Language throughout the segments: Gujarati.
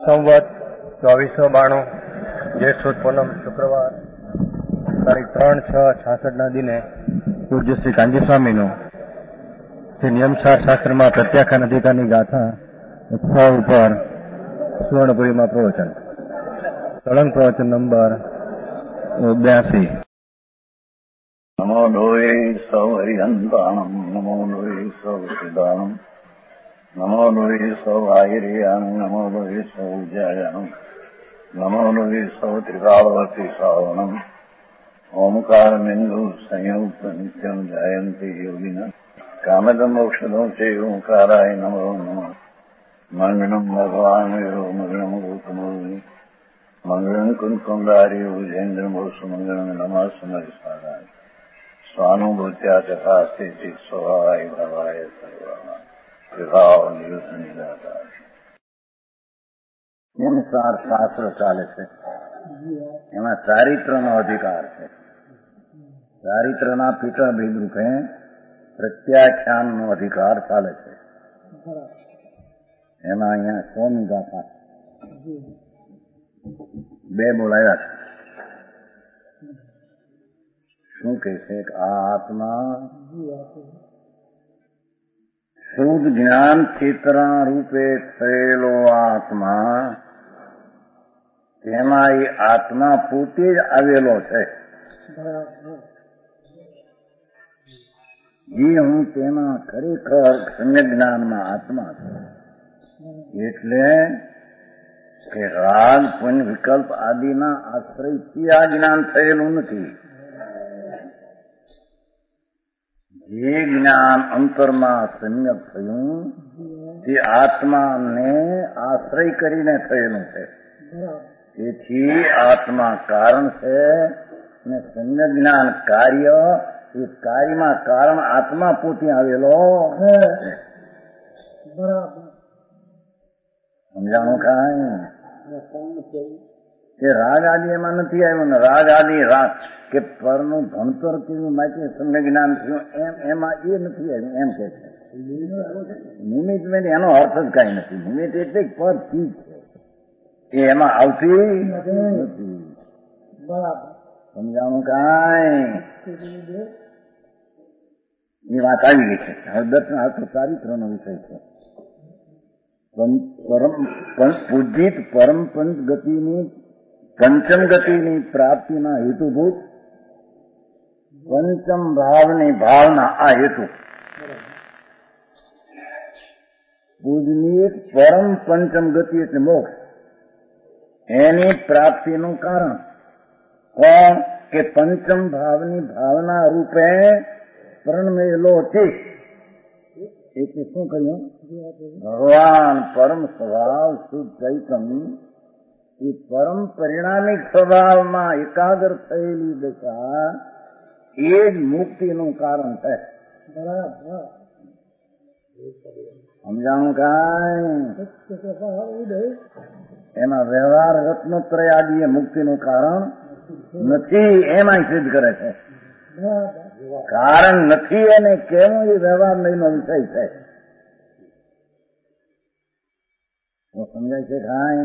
સંવત 2492 જેઠ સુદ પૂનમ શુક્રવાર તારીખ 3/6/66 દિને પૂજ્ય શ્રી કાંજી સ્વામીનું શ્રી નિયમસાર શાસ્ત્રમાં પ્રત્યાખ્યાન અધિકારની ગાથા ઉત્સવ ઉપર સુવર્ણપુરીમાં પ્રવચન. સળંગ પ્રવચન નંબર 82. નમો લોહે સૌ હરિહંતાણમ નમો લોહે સૌ સિદ્ધાણમ નમો લોહે સૌ આયર્યાણમ નમો લોહે સૌ જયાણમ નમો લોહે સૌ ત્રિકાળવતી શ્રાવણમ ઓમકાર બિંદુ સંયુક્ત નિત્યમ જાયંતી યોગિના કામદમ મોક્ષદો છે ઓંકારાય નમો નમઃ. મંગળમ ભગવાન વિરો મંગળમ ગૌતમોની મંગળમ કુંકુંડારી ઉજેન્દ્રમોસુ મંગળમ નમઃ સમરિસ્વારાય સ્વાનુભૂત્યા ચકાસ્તે ચિત સ્વભાવાય ભવાય સર્વા વિભાવ નિદાતા. નિયમસાર શાસ્ત્ર ચાલે છે, એમાં ચારિત્રનો અધિકાર છે. ચારિત્રના પીઠાભેદ રૂપે પ્રત્યાખ્યાનનો અધિકાર ચાલે છે. એમાં અહીંયા 100મી ગાથા 2 બોલાયા છે. શું કહે છે કે આ આત્મા શુદ્ધ જ્ઞાન ચેતના રૂપે થયેલો આત્મા, તેમાં એ આત્મા પોતે જ આવેલો છે. જે હું તેમાં ખરેખર સમ્યક જ્ઞાનમાં આત્મા છું. એટલે કે રાગ પુંજ વિકલ્પ આદિના આશ્રયથી આ જ્ઞાન થયેલું નથી. જે જ્ઞાન અંતરમાં સમ્યક થયું તે આત્માને આશ્રય કરીને થયેલું છે. તેથી આત્મા કારણ છે અને સમ્યક જ્ઞાન કાર્ય. એ કાર્યમાં કારણ આત્મા પોતે આવેલો છે. સમજાણું કાંઈ કે રાગ આદિ એમાં નથી આવ્યું ને રાગ આદિ રાગ કે પરનું ભણતર કેવું માટે સમ્યક જ્ઞાન થયું એમાં એ નથી આવ્યું એમ કે છે. નિમિત્ત એનો અર્થ જ કઈ નથી. નિમિત્ત એટલે પર ચીજ છે, એ એમાં આવતી નથી. સમજાણું કાંઈ એ વાત આવી ગઈ છે. હવે દર્શન આ તો ચારિત્રનો વિષય છે. પૂજિત પરમ પંચ ગતિની પંચમ ગતિની પ્રાપ્તિના હેતુભૂત પંચમ ભાવની ભાવના આ હેતુ. પૂજનીય પરમ પંચમ ગતિ એટલે મોક્ષ, એની પ્રાપ્તિનું કારણ કોણ કે પંચમ ભાવની ભાવના રૂપે પરણમેલો છે. એટલે શું કહ્યું? ભગવાન પરમ સ્વભાવ શુદ્ધ ચૈતન્ય એ પરમ પરિણામિક સ્વભાવમાં એકાગ્ર થયેલી દશા એ જ મુક્તિનું કારણ છે. સમજાણું કાંઈ? એમાં વ્યવહાર રત્નોત્રય આદિ એ મુક્તિનું કારણ નથી, એમાં સિદ્ધ કરે છે. કારણ નથી અને કેવું એ વ્યવહાર નહીંનો વિષય છે. સમજાય છે કાંઈ?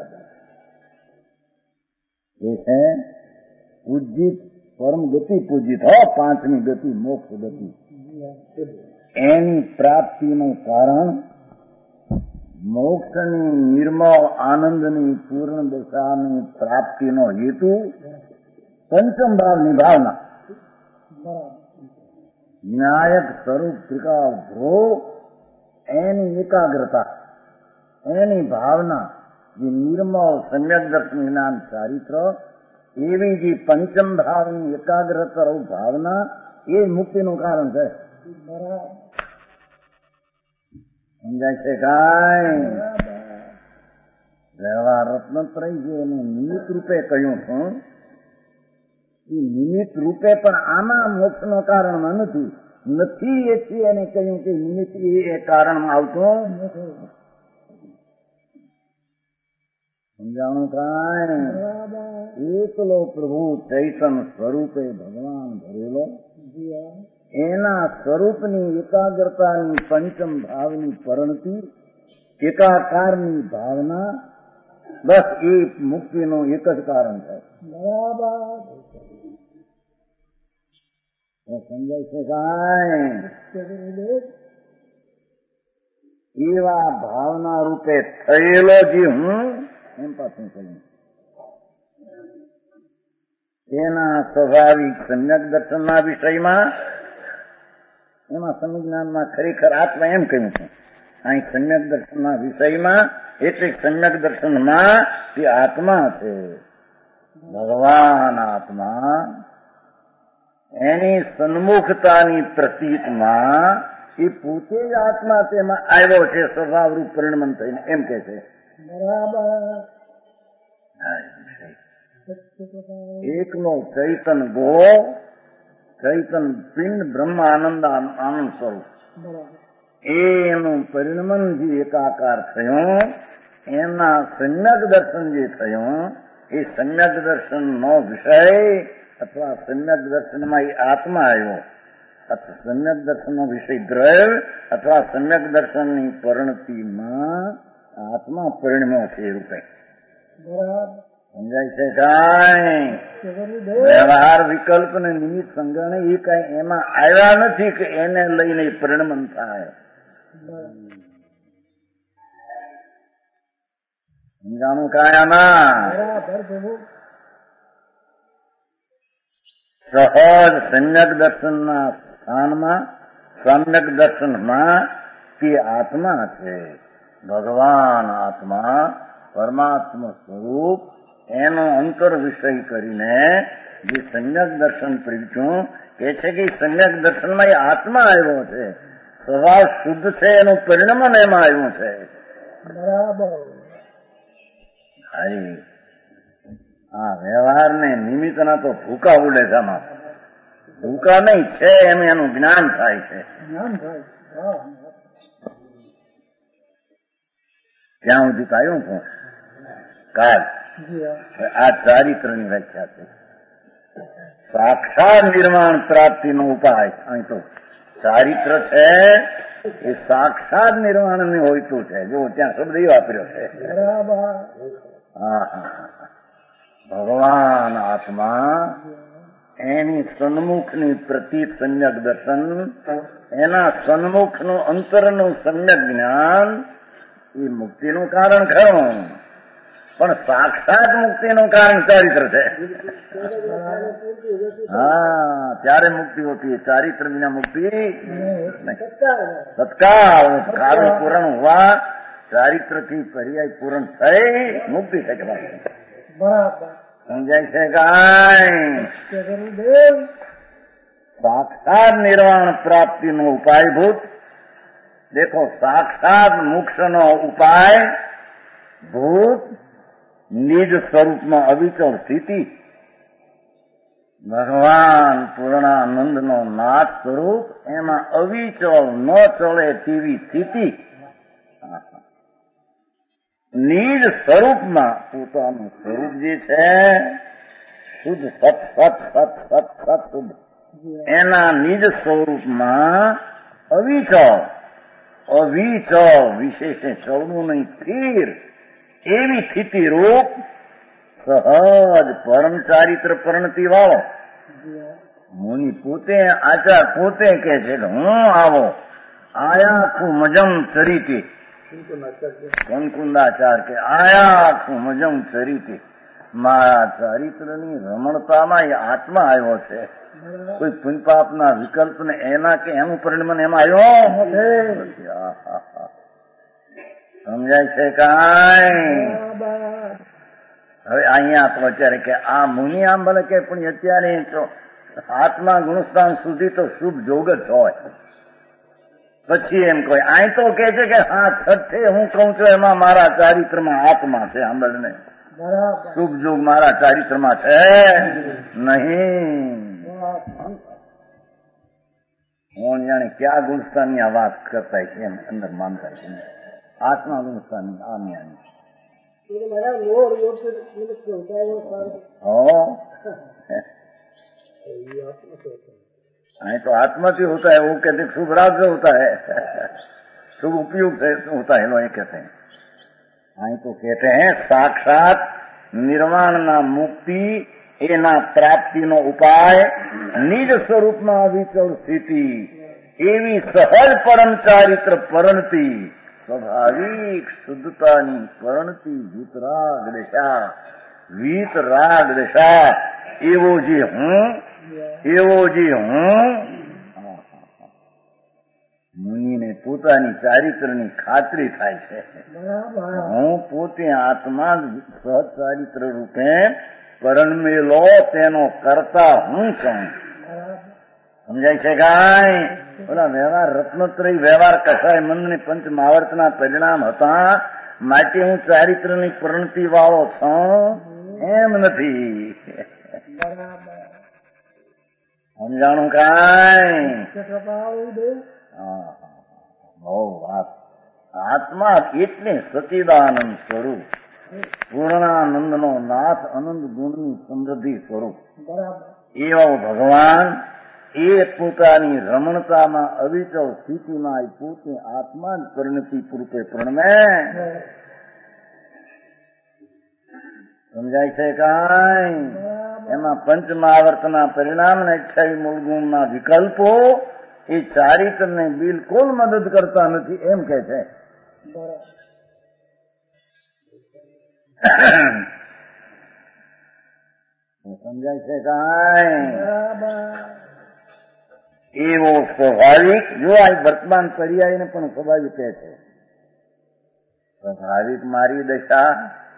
એ છે પૂજિત પરમ ગતિ. પૂજિત પાંચમી ગતિ મોક્ષ ગતિ, એની પ્રાપ્તિનું કારણ મોક્ષની નિર્મળ આનંદની પૂર્ણ દશાની પ્રાપ્તિનો હેતુ પંચમ ભાવની ભાવના. વિનાયક સ્વરૂપ ત્રિકાળ ધ્રુવ એની એકાગ્રતા, એની ભાવના, જે નિર્મળ સમ્યક દર્શન જ્ઞાન ચારિત્ર એવી જે પંચમ ભાવની એકાગ્રતા ભાવના એ મુક્તિનું કારણ છે. સમજાય છે કાંઈ? વ્યવહાર રત્નત્રય જે એને નિમિત્ત રૂપે કહ્યું છું, એ નિમિત્ત રૂપે પણ આમાં મોક્ષનું કારણમાં નથી એથી એને કહ્યું કે નિમિત્ત એ કારણમાં આવતું નથી. સમજાણું કાંઈ? એકલો પ્રભુ ચૈતન સ્વરૂપે ભગવાન ભરેલો, એના સ્વરૂપની એકાગ્રતાની પંચમ ભાવની પરણતી એકાકારની ભાવના બસ એ મુક્તિનું એક જ કારણ છે. સમજાય છે કાંઈ? એવા ભાવના રૂપે થયેલો જે હું એમ પાછું કહ્યું એના સ્વાભાવિક સમ્યક દર્શનના વિષયમાં એમાં સંજ્ઞાનમાં ખરેખર આત્મા એમ કહ્યું છે. અહીં સમ્યક દર્શનના વિષયમાં એટલે સમ્યક દર્શનમાં તે આત્મા છે, ભગવાન આત્મા. એની સન્મુખતાની પ્રતીતમાં એ પોતે જ આત્મા તેમાં આવ્યો છે, સ્વભાવરૂપ પરિણમન થઈને એમ કે છે. એકનો ચૈતન ગો, ચૈતન પિંડ બ્રહ્મ આનંદ આનંદ સ્વરૂપ, એનું પરિણમન જે એકાકાર થયું, એના સમ્યક દર્શન જે થયું, એ સમ્યક દર્શનનો વિષય અથવા સમ્યક દર્શનમાં એ આત્મા આવ્યો, અથવા સમ્યક દર્શનનો વિષય દ્રવ્ય અથવા સમ્યક દર્શનની પરિણતિમાં આત્મા પરિણમ્યો છે એ રૂપે. સમજાય છે કાંઈ? વ્યવહાર વિકલ્પ ને નિમિત્ત સંગ્રહ એ કઈ એમાં આવ્યા નથી કે એને લઈને પરિણમન થાય. સમજાણું કાંઈ આમાં? સહજ સમ્યક દર્શનના સ્થાનમાં સમ્યક દર્શનમાં તે આત્મા છે, ભગવાન આત્મા, પરમાત્મા સ્વરૂપ. એનો અંતર વિષય કરીને જે સમ્યક દર્શન પ્રગટ્યું કે છે કે સમ્યક દર્શનમાં એ આત્મા આવ્યો છે, સ્વભાવ શુદ્ધ છે, એનું પરિણમન એમાં આવ્યું છે. બરાબર. આ વ્યવહારને નિમિત્તના તો ભૂકા ઉડે છે. આમાં ભૂકા નહીં છે એમ એનું જ્ઞાન થાય છે. ત્યાં સુધી કાયું છું કાલ આ ચારિત્રની વ્યાખ્યા છે. સાક્ષાત નિર્માણ પ્રાપ્તિનો ઉપાય. અહીં તો ચારિત્ર છે એ સાક્ષાત નિર્માણ ની હોયતું છે. જો ત્યાં શબ્દ એ વાપર્યો છે. ભગવાન આત્મા, એની સન્મુખની પ્રતિ સમ્યક દર્શન, એના સન્મુખનું અંતરનું સમ્યક જ્ઞાન એ મુક્તિનું કારણ ખરું, પણ સાક્ષાત મુક્તિનું કારણ ચારિત્ર છે. હા, ત્યારે મુક્તિ હોતી, ચારિત્ર વિના મુક્તિ તત્કાળ કારણ પૂરણ હોવા ચારિત્ર થી પર્યાય પૂરણ થઈ મુક્તિ છે. બરાબર. સમજાય છે કાંઈ? સાક્ષાત નિર્વાણ પ્રાપ્તિનો ઉપાયભૂત દેખો, સાક્ષાત મોક્ષનો ઉપાય ભૂત નિજ સ્વરૂપમાં અવિચળ સ્થિતિ, ભગવાન પૂર્ણાનંદનો નાથ સ્વરૂપ, એમાં અવિચળ ન ચડે તેવી સ્થિતિ, નિજ સ્વરૂપમાં પોતાનું સ્વરૂપ જે છે શુદ્ધ સત સત સત સત સત શુદ્ધ, એના નિજ સ્વરૂપમાં અવિચળ અવિચળ વિશેષે ચડવું નહીં, સ્થિર એવી સ્થિતિ રૂપ સહજ પરમ ચારિત્ર પરિણતિ વાળો મુનિ પોતે આચાર પોતે કે છે કે હું આવો આયા મજમ ચરિતે, કંકુંદાચાર કે આયા મજમ ચરિતે, મારા ચારિત્રની રમણતામાં એ આત્મા આવ્યો છે. કોઈ પુણ્યપાપના વિકલ્પ ને એના કે એનું પરિણમન એમાં આવ્યો. સમજાય છે કાંઈ? હવે અહીંયા તો અત્યારે કે આ મુનિ આમ ભલે કે પણ અત્યારે આત્મા ગુણસ્થાન સુધી તો શુભ જોગ જ હોય. પછી એમ કહે અહીં તો કે છે કે હા છઠ્ઠે હું કઉ છું એમાં મારા ચારિત્રમાં આત્મા છે. સાંભળને, શુભ જોગ મારા ચારિત્રમાં છે નહીં. હું જાણે ક્યાં ગુણસ્થાનની આ વાત કરતા છે એમ અંદર માનતા છે. આત્મા ગુણસ્થાન આમ્યાની तो आत्मा से होता है, वो कहते शुभ राग से होता है, शुभ उपयोग से होता है, लोग कहते हैं। અહીં તો કહેતે હૈ સાક્ષાત નિર્વાણના મુક્તિ એના પ્રાપ્તિનો ઉપાય નિજ સ્વરૂપમાં અવિચળ સ્થિતિ એવી સહજ પરમ ચારિત્ર પરણતિ સ્વાભાવિક શુદ્ધતાની પરણતિ વીતરાગ દશા એવો જે હું મુનિને પોતાની ચારિત્રની ખાતરી થાય છે. હું પોતે આત્મા સહજ ચારિત્ર રૂપે પરણમેલો તેનો કરતા હું છું. સમજાય છે કાંઈ? ઓલા વ્યવહાર રત્નોત્રય વ્યવહાર કસાય મંદ પંચ મહાવર્તના પરિણામ હતા માટે હું ચારિત્રની પરણતિ વાળો છું એમ નથી. સમજાણું કાંઈ? આત્મા એટલે સચિદાનંદ સ્વરૂપ પૂર્ણાનંદ નો નાથ અનંત ગુણની સમૃદ્ધિ સ્વરૂપ એવો ભગવાન એ પોતાની રમણતામાં અવિચળ સ્થિતિમાં પોતે આત્મા જ પરિણતિ પૂર્વે પ્રણમે. સમજાય છે કાંઈ? એમાં પંચમહાવર્તના પરિણામ ને 28 મૂળ ગુણના વિકલ્પો એ ચારિત્રને બિલકુલ મદદ કરતા નથી એમ કે છે. સમજાય છે કાંઈ? એવો સ્વાભાવિક જો આ વર્તમાન પર્યાયને પણ સ્વાભાવિક કહે છે. સ્વાભાવિક મારી દશા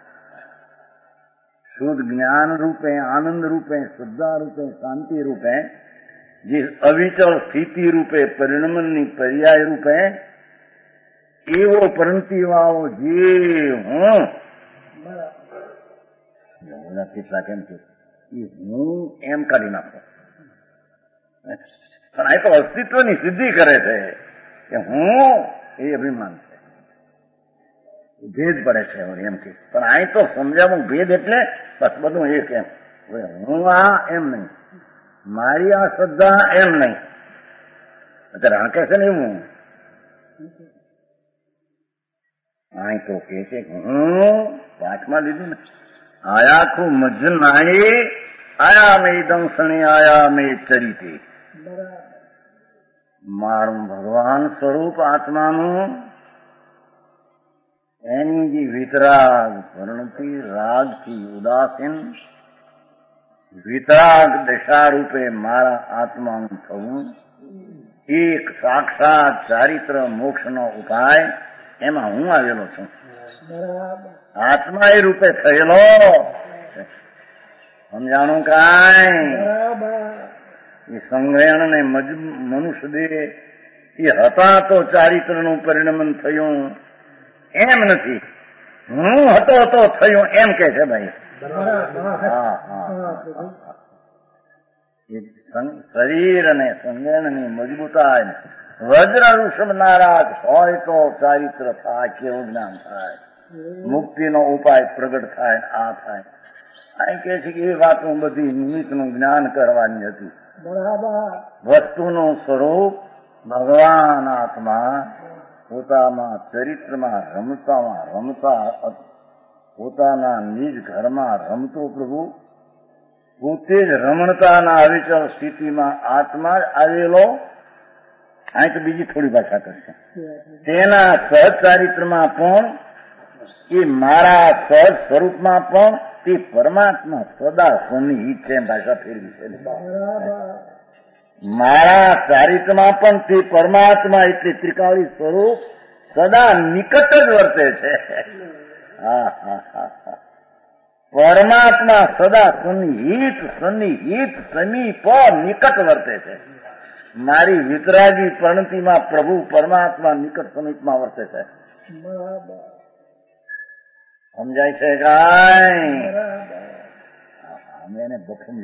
શુદ્ધ જ્ઞાન રૂપે આનંદ રૂપે શ્રદ્ધા રૂપે શાંતિ રૂપે જે અવિચળ સ્થિતિ રૂપે પરિણમનની પર્યાય રૂપે એવો પરણતિવાળો જે હું કેટલા કેમ છે હું એમ કાઢી નાખો. પણ આ તો અસ્તિત્વની સિદ્ધિ કરે છે કે હું એ અભિમાન છે. ભેદ પડે છે એમ કે. પણ આ તો સમજાવું ભેદ એટલે બસ બધું એક એમ. હું આ એમ નહીં, મારી આ શ્રદ્ધા એમ નહીં. અત્યારે હાંકે છે ને એવું આ તો કે છે હું પાઠમાં લીધું ને આયાખું મજ નાહી આયા મેં દંસણી આયા મેં ચરિતે. મારું ભગવાન સ્વરૂપ આત્માનું એની જે વિતરાગ પરણતિ રાગથી ઉદાસીન વિતરાગ દશા રૂપે મારા આત્માનું થવું એક સાક્ષાત ચારિત્ર મોક્ષનો ઉપાય એમાં હું આવેલો છું. આત્મા એ રૂપે થયેલો. સમજાણું કાંઈ? એ સંગ્રહણ ને મનુષ્ય દેહ એ હતા તો ચારિત્રનું પરિણમન થયું એમ નથી. હું હતો તો થયું એમ કે છે ભાઈ. શરીર અને સંગ્રહણની મજબૂતાઈ વજ્ર ઋષભ નારાજ હોય તો ચારિત્ર થાય, કેવું જ્ઞાન થાય, મુક્તિનો ઉપાય પ્રગટ થાય. આ થાય અહીં કે છે કે એ વાતો બધી નિમિત્તનું જ્ઞાન કરવાની હતી. વસ્તુનું સ્વરૂપ ભગવાન આત્મા પોતાના ચરિત્રમાં રમતા પોતાના નિજ ઘરમાં રમતો પ્રભુ પોતે જ રમણતાના અવિચળ સ્થિતિમાં આત્મા જ આવેલો. અહીં તો બીજી થોડી ભાષા કરશે. તેના સહજ ચારિત્રમાં પણ એ મારા સહજ સ્વરૂપમાં પણ તે પરમાત્મા સદા સન્નિહિત છે. ભાષા ફેરવી છે. મારા ચારિત્રમાં પણ તે પરમાત્મા એટલે ત્રિકાળી સ્વરૂપ સદા નિકટ જ વર્તે છે. પરમાત્મા સદા સન્નિહિત સમીપ નિકટ વર્તે છે. મારી વિતરાગી પરણતિમાં પ્રભુ પરમાત્મા નિકટ સમીપમાં વર્તે છે. સમજાય છે કાંઈ? અમે એને બખમ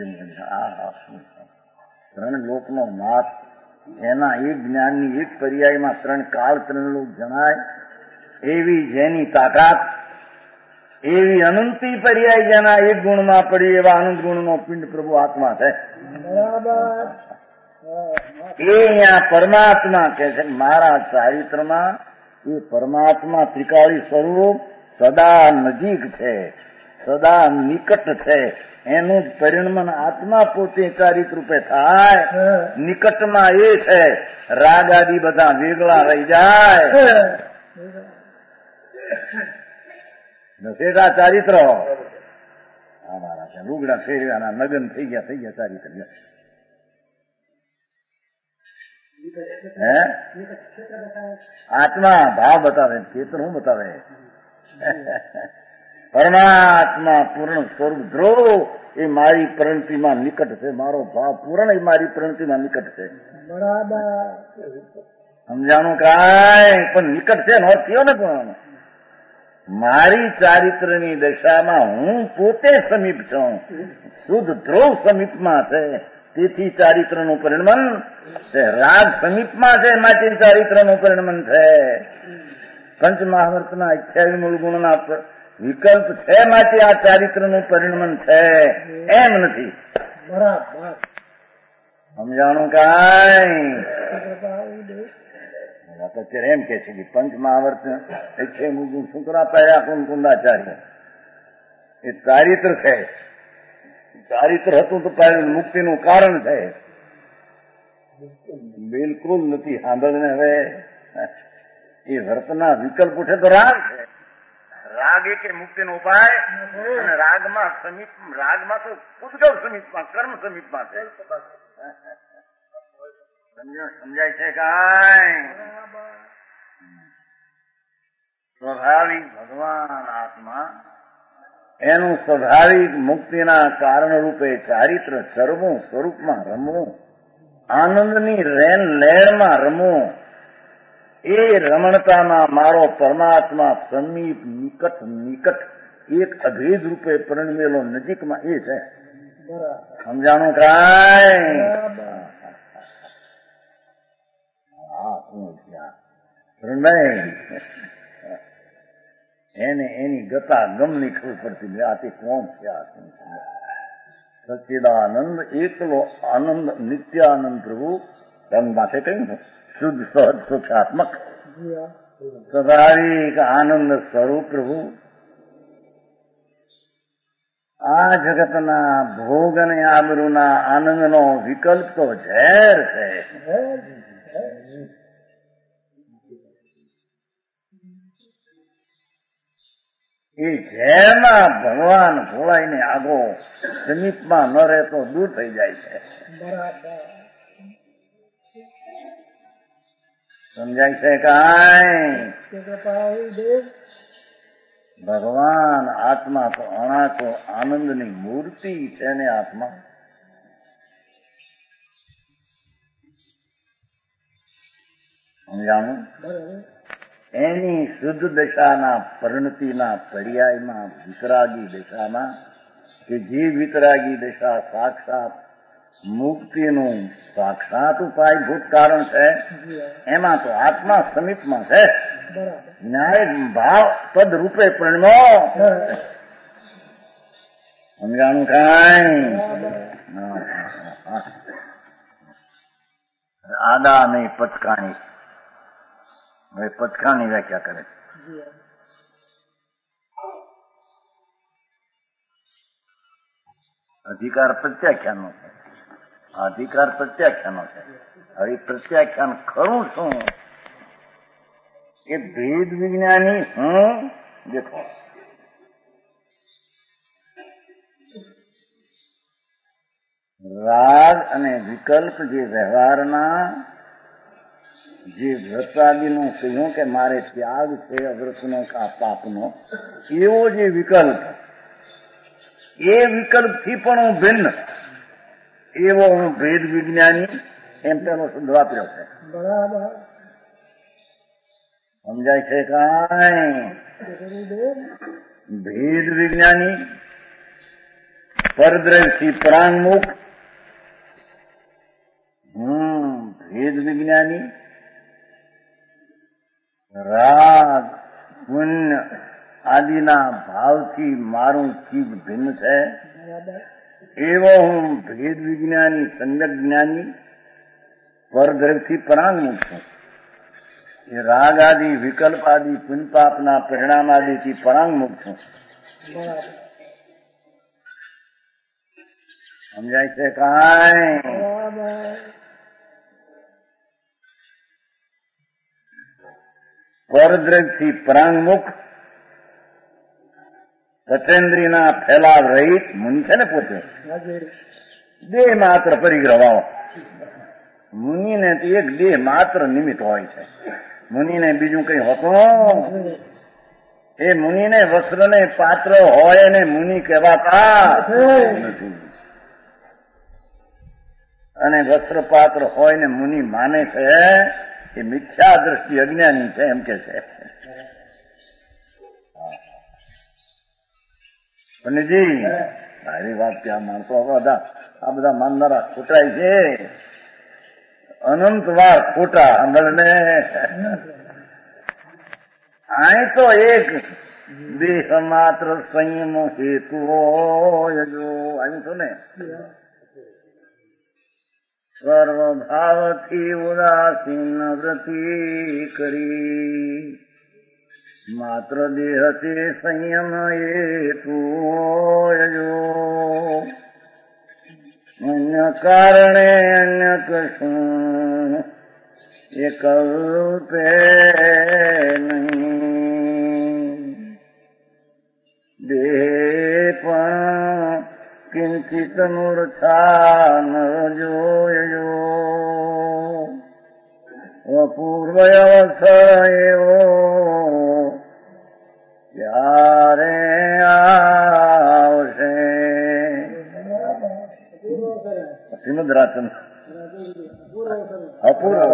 ત્રણ લોકનો નાથ જેના એક જ્ઞાનની એક પર્યાયમાં ત્રણ કાળ ત્રણ લોક જણાય એવી જેની તાકાત એવી અનંતી પર્યાય જેના એક ગુણમાં પડી એવા અનંત ગુણનો પિંડ પ્રભુ આત્મા છે. એ અહીંયા પરમાત્મા કે છે મારા ચારિત્રમાં એ પરમાત્મા ત્રિકાળી સ્વરૂપ સદા નજીક છે, સદા નિકટ છે, એનું જ પરિણમન આત્મા પોતે ચારિત્ર રૂપે થાય. નિકટમાં એ છે, રાગ આદિ બધા વેગળા રહી જાય. નશેટા ચારિત્ર અમારા છે, લુગડા ફેરવાના નગન થઈ ગયા ચારિત્ર. હે આત્મા ભાવ બતાવે, ચેતન હું બતાવે. પરમાત્મા પૂર્ણ સ્વરૂપ ધ્રુવ એ મારી પરિણતિમાં નિકટ છે, મારો ભાવ પૂર્ણ એ મારી પરિણતિમાં નિકટ છે. બરાબર સમજાણું કાંઈ પણ નિકટ છે નો થયો ને. પણ મારી ચારિત્રની દશામાં હું પોતે સમીપ છું, શુદ્ધ ધ્રુવ સમીપમાં છે, તેથી ચારિત્રનું પરિણમન છે. રાગ સમીપમાં છે, માટે ચારિત્રનું પરિણમન છે. પંચ મહાવર્તના 28 મૂળ ગુણના વિકલ્પ છે, માટે આ ચારિત્રનું પરિણમન છે, એમ નથી. બરાબર સમજાણું કાંઈ. અત્યારે એમ કે છે કે પંચ મહાવર્ત 28 મૂળ ગુણ શુંકરાચાર્ય કુંદાચાર્ય એ ચારિત્ર છે. ચારિત્ર હતું તો મુક્તિનું કારણ છે. બિલકુલ નથી. સાંભળને હવે એ વર્તના વિકલ્પ ઉઠે તો રાગ છે. રાગ એ કે મુક્તિનો ઉપાય, અને રાગમાં સમીપ, રાગમાં તો ઉદ્ગવ સમીપમાં, કર્મ સમીપમાં છે. સમજાય છે કાંઈ. સ્વાભાવિક ભગવાન આત્મા એનું સ્વાભાવિક મુક્તિના કારણ રૂપે ચારિત્ર ચરવું, સ્વરૂપમાં રમવું, આનંદની રેન લહેરમાં રમવું, એ રમણતામાં મારો પરમાત્મા સમીપ, નિકટ એક અભેદ રૂપે પરિણમેલો નજીકમાં એ છે. સમજાણું કાંઈ. એને એની ગતા ગમની ખબર પડતી આ તે કોણ છે. આ સચ્ચિદાનંદ એકલો આનંદ, નિત્યાનંદ પ્રભુ એમ માટે કહ્યું ને, શુદ્ધ સહજ સુખાત્મક સ્વાભાવિક આનંદ સ્વરૂપ પ્રભુ આ જગતના ભોગ અને આબરૂના આનંદનો વિકલ્પ તો ઝેર છે. એ ઝેરમાં ભગવાન ભોળાઈને આગો સમીપમાં ન રહેતો દૂર થઈ જાય છે. સમજાય છે કાંઈ. ભગવાન આત્મા તો અણાકો આનંદની મૂર્તિ છે ને આત્મા. સમજાણું. એની શુદ્ધ દશાના પરિણતિના પર્યાયમાં વિતરાગી દશામાં, કે જે વિતરાગી દશા સાક્ષાત મુક્તિનું સાક્ષાત ઉપાયભૂત કારણ છે, એમાં તો આત્મા સમીપમાં છે. ન્યાય ભાવ પદ રૂપે પરિણમો. સમજાણું કાંઈ. આદા નહીં પચકાણી. હવે પચકાની વ્યાખ્યા કરે. અધિકાર પ્રત્યાખ્યાનો છે. અધિકાર પ્રત્યાખ્યાનો છે. હવે પ્રત્યાખ્યાન ખરું શું? એ ભેદ વિજ્ઞાની હું દેખો. રાગ અને વિકલ્પ જે વ્યવહારના, જે વ્રતાદિનું કહ્યું કે મારે ત્યાગ છે અવ્રતનો કા પાપનો, એવો જે વિકલ્પ, એ વિકલ્પથી પણ હું ભિન્ન, એવો હું ભેદ વિજ્ઞાની, એમ પેલો શબ્દ વાપર્યો છે. બરાબર સમજાય છે કાંઈ. ભેદ વિજ્ઞાની, પરદ્રવ્યથી પ્રાંગમુખ, ભેદ વિજ્ઞાની, રાગ પુણ્ય આદિના ભાવથી મારું ચીજ ભિન્ન છે, એવો હું ભેદ વિજ્ઞાની, સંગત જ્ઞાની, પરદ્રવ્યથી પરાંગમુખ છું. એ રાગ આદિ વિકલ્પ આદિ પુનપાપના પરિણામ આદિથી પરાંગમુખ છું. સમજાય છે કાંઈ? પરદ્રવ્યથી પરાંગમુખ, સચેન્દ્રીના ફેલાવ રહિત મુનિ છે ને પોતે, દેહ માત્ર પરિગ્રહ. મુનિને એક દેહ માત્ર નિમિત્ત હોય છે. મુનિને બીજું કઈ હોતું? એ મુનિને વસ્ત્રને પાત્ર હોય ને મુનિ કહેવાતા નથી. અને વસ્ત્ર પાત્ર હોય ને મુનિ માને છે એ મિથ્યા દ્રષ્ટિ અજ્ઞાની છે એમ કે છે. પંડિતજી મારી વાત ત્યાં માણસો આ બધા માનનારા ખોટાય છે, અનંત વાર ખોટા. ને આ તો એક દેહ માત્ર સંયમ હેતુ હોય જો આવ્યું તો ને સર્વભાવથી ઉદાસીન વૃત્તિ કરી માત્ર દેહ તે સંયમ હેતુ હોય જો અન્ય કારણે અન્ય કશું એ કલ્પે નહીં. દેહ પણ કિંચિત મૂર્છા ન જોયો અપૂર્વ અવસર એવો ત્યારે આવશે. શ્રીમદ રાજચંદ્ર અપૂર્વ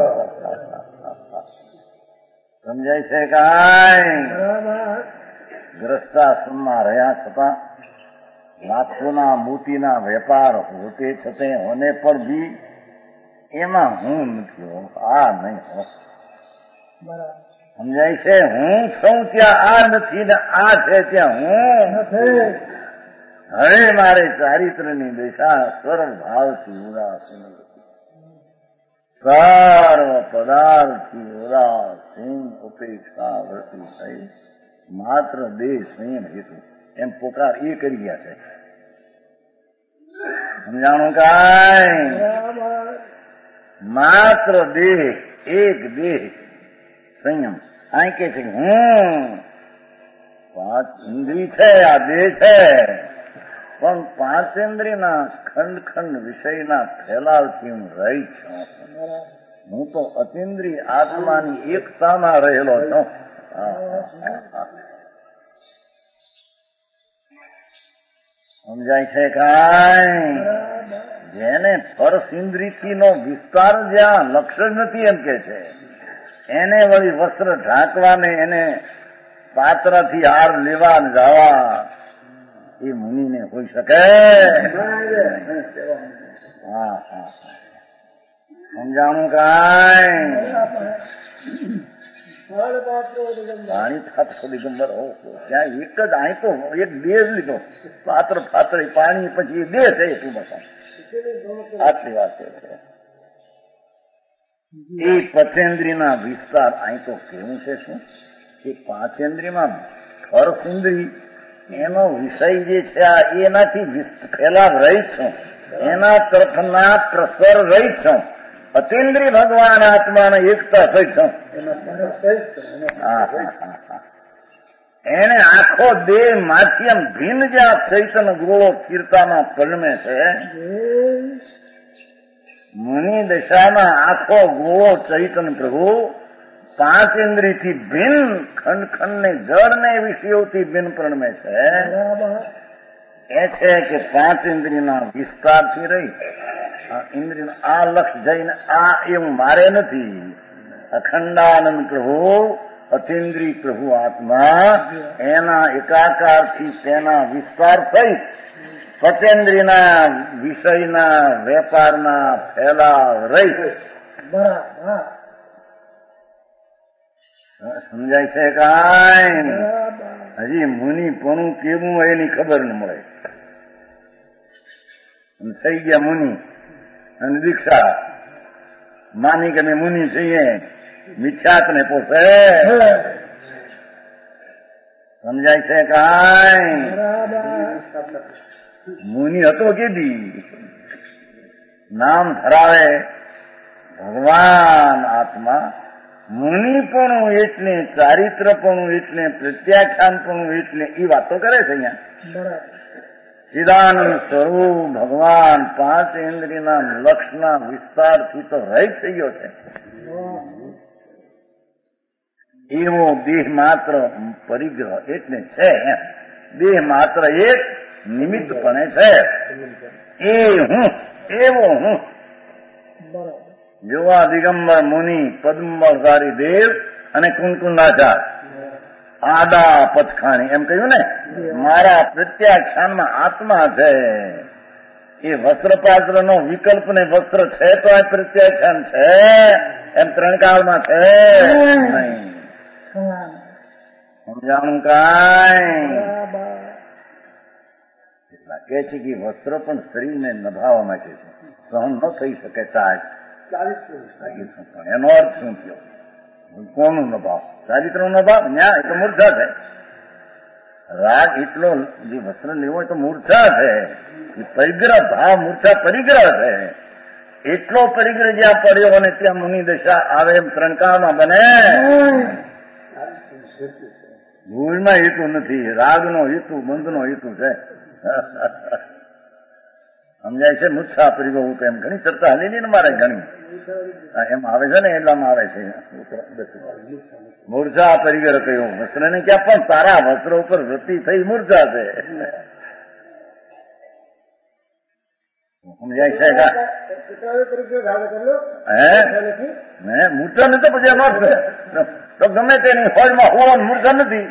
સમજાય છે કાંઈ? ગ્રસ્તાશ્રમમાં રહ્યા છતાં લાખોના મોતીના વેપાર હોતે છતાં હોને પણ બી એમાં હું નથી, આ નહીં હો. સમજાય છે? હું છું ત્યાં આ નથી ને આ છે ત્યાં હું. હવે મારે ચારિત્રની દિશા સર્વ ભાવથી ઉદાસીન, સર્વ પદાર્થથી ઉદાસીન ઉપેક્ષા વૃત્તિ થઈ માત્ર દેહ સંયમ હેતુ એમ પોકાર એ કરી ગયા છે. સમજાણું કાંઈ? માત્ર દેહ, એક દેહ સંયમ. આ કે છે હું 5 ઇન્દ્રિય છે, આ દેહ છે, પણ 5 ઇન્દ્રિયના ખંડ ખંડ વિષયના ફેલાવથી હું રહી છું. હું તો અતિન્દ્રિય આત્માની એકતામાં રહેલો છું. સમજાય છે કાંઈ? જેને સ્પર્શ ઇન્દ્રિયથી નો વિસ્તાર જ્યાં લક્ષ નથી એમ કે છે, એને વળી વસ્ત્ર ઢાંકવાને એને પાત્રથી હાર લેવા જવા એ મુનિને હોઈ શકે? હા હા સમજાણું કાંઈ? પાણી થાતો દિગંબર હો ત્યાં એક જ અહીં તો એક દેહ લીધો, પાત્ર પાત્ર પાણી પછી એ દેહ છે એટલું બતા. આટલી વાત છે. એ પંચેન્દ્રિયના વિસ્તાર અહીં તો કેવું છે શું? એ 5 ઇન્દ્રિયમાં સ્પર્શ ઇન્દ્રિય એનો વિષય જે છે આ એનાથી ફેલાવ રહી છું, એના તરફના પ્રસર રહી છું. અતિન્દ્રિય ભગવાન આત્માને એકતા થઈ છું. એને આખો દેહ માંથી એમ ભિન્ન જ્યાં ચૈતન ગૃહો કીર્તામાં પલમે છે, મુનિ દશામાં આખો ગોળો ચૈતન પ્રભુ 5 ઇન્દ્રિયથી ભિન્ન ખંડ ખંડ ને જળ ને વિષયોથી ભિન્ન પ્રણમે છે. એ છે કે 5 ઇન્દ્રિયના વિસ્તારથી રહી ઇન્દ્રિય આ લક્ષ જઈને આ એવું મારે નથી. અખંડાનંદ પ્રભુ અતિન્દ્રિય પ્રભુ આત્મા એના એકાકારથી તેના વિસ્તાર થઈ પચેન્દ્રિયના વિષયના વેપારના ફેલાવ રહી. સમજાય છે કાંઈ? હજી મુનિ પણ કેવું એની ખબર ન મળે. થઈ ગયા મુનિ અને દીક્ષા માની કે અમે મુનિ છીએ મિથ્યાત્વને પોષે. સમજાય છે કાંઈ? મુનિ હતો કેદી નામ ધરાવે ભગવાન આત્મા. મુનિપણું એટલે, ચારિત્રપણું એટલે, પ્રત્યાખ્યાનપણું એટલે એ વાતો કરે છે અહીંયા. ચિદાનંદ સ્વરૂપ ભગવાન પાંચ ઇન્દ્રિયના લક્ષના વિસ્તારથી તો રહિત થઈ ગયો છે. એવો દેહ માત્ર પરિગ્રહ એટલે છે. દેહ માત્ર એક નિમિત્તપણે છે. એ હું, એવો હું. જોવા દિગંબર મુનિ, પદ્મવળધારી દેવ અને કુંકુંડાચાર આડા પથખાણી એમ કહ્યું ને, મારા પ્રત્યાખ્યાનમાં આત્મા છે. એ વસ્ત્રપાત્ર નો વિકલ્પ ને વસ્ત્ર છે તો આ પ્રત્યાખ્યાન છે, એમ ત્રણ કાળમાં છે નહીં. સમજાણું કાંઈ? એટલા કે છે કે વસ્ત્ર પણ શરીરને નભાવવા માટે છે, સહન ન થઈ શકે તાજ. એનો અર્થ શું થયો? કોનું નભાવ? ચારિત્ર નો નભાવ? ન્યા એ તો મૂર્છા છે. રાગ એટલો જે વસ્ત્ર લેવો હોય તો મૂર્છા છે. પરિગ્રહ ભાવ મૂર્છા પરિગ્રહ છે. એટલો પરિગ્રહ જ્યાં પડ્યો અને ત્યાં મુનિ દશા આવે એમ ત્રણકાળમાં બને. ભૂલમાં હેતુ નથી, રાગનો હેતુ, બંધનો હેતુ છે. સમજાય છે? મૂર્છા પરિગ્રહ એમ ઘણી ચર્ચા હલેલી ને મારે ઘણી એમ આવે છે ને, એટલામાં આવે છે. મૂર્છા પરિગ્રહ કયો? વસ્ત્ર ને ક્યાં પણ તારા વસ્ત્ર ઉપર વૃત્તિ થઈ મૂર્છા છે. સમજાય છે? હે મૂર્છા નથી તો પછી એનો તો ગમે તેની ફોજમાં હોવાનું મૂર્છા નથી.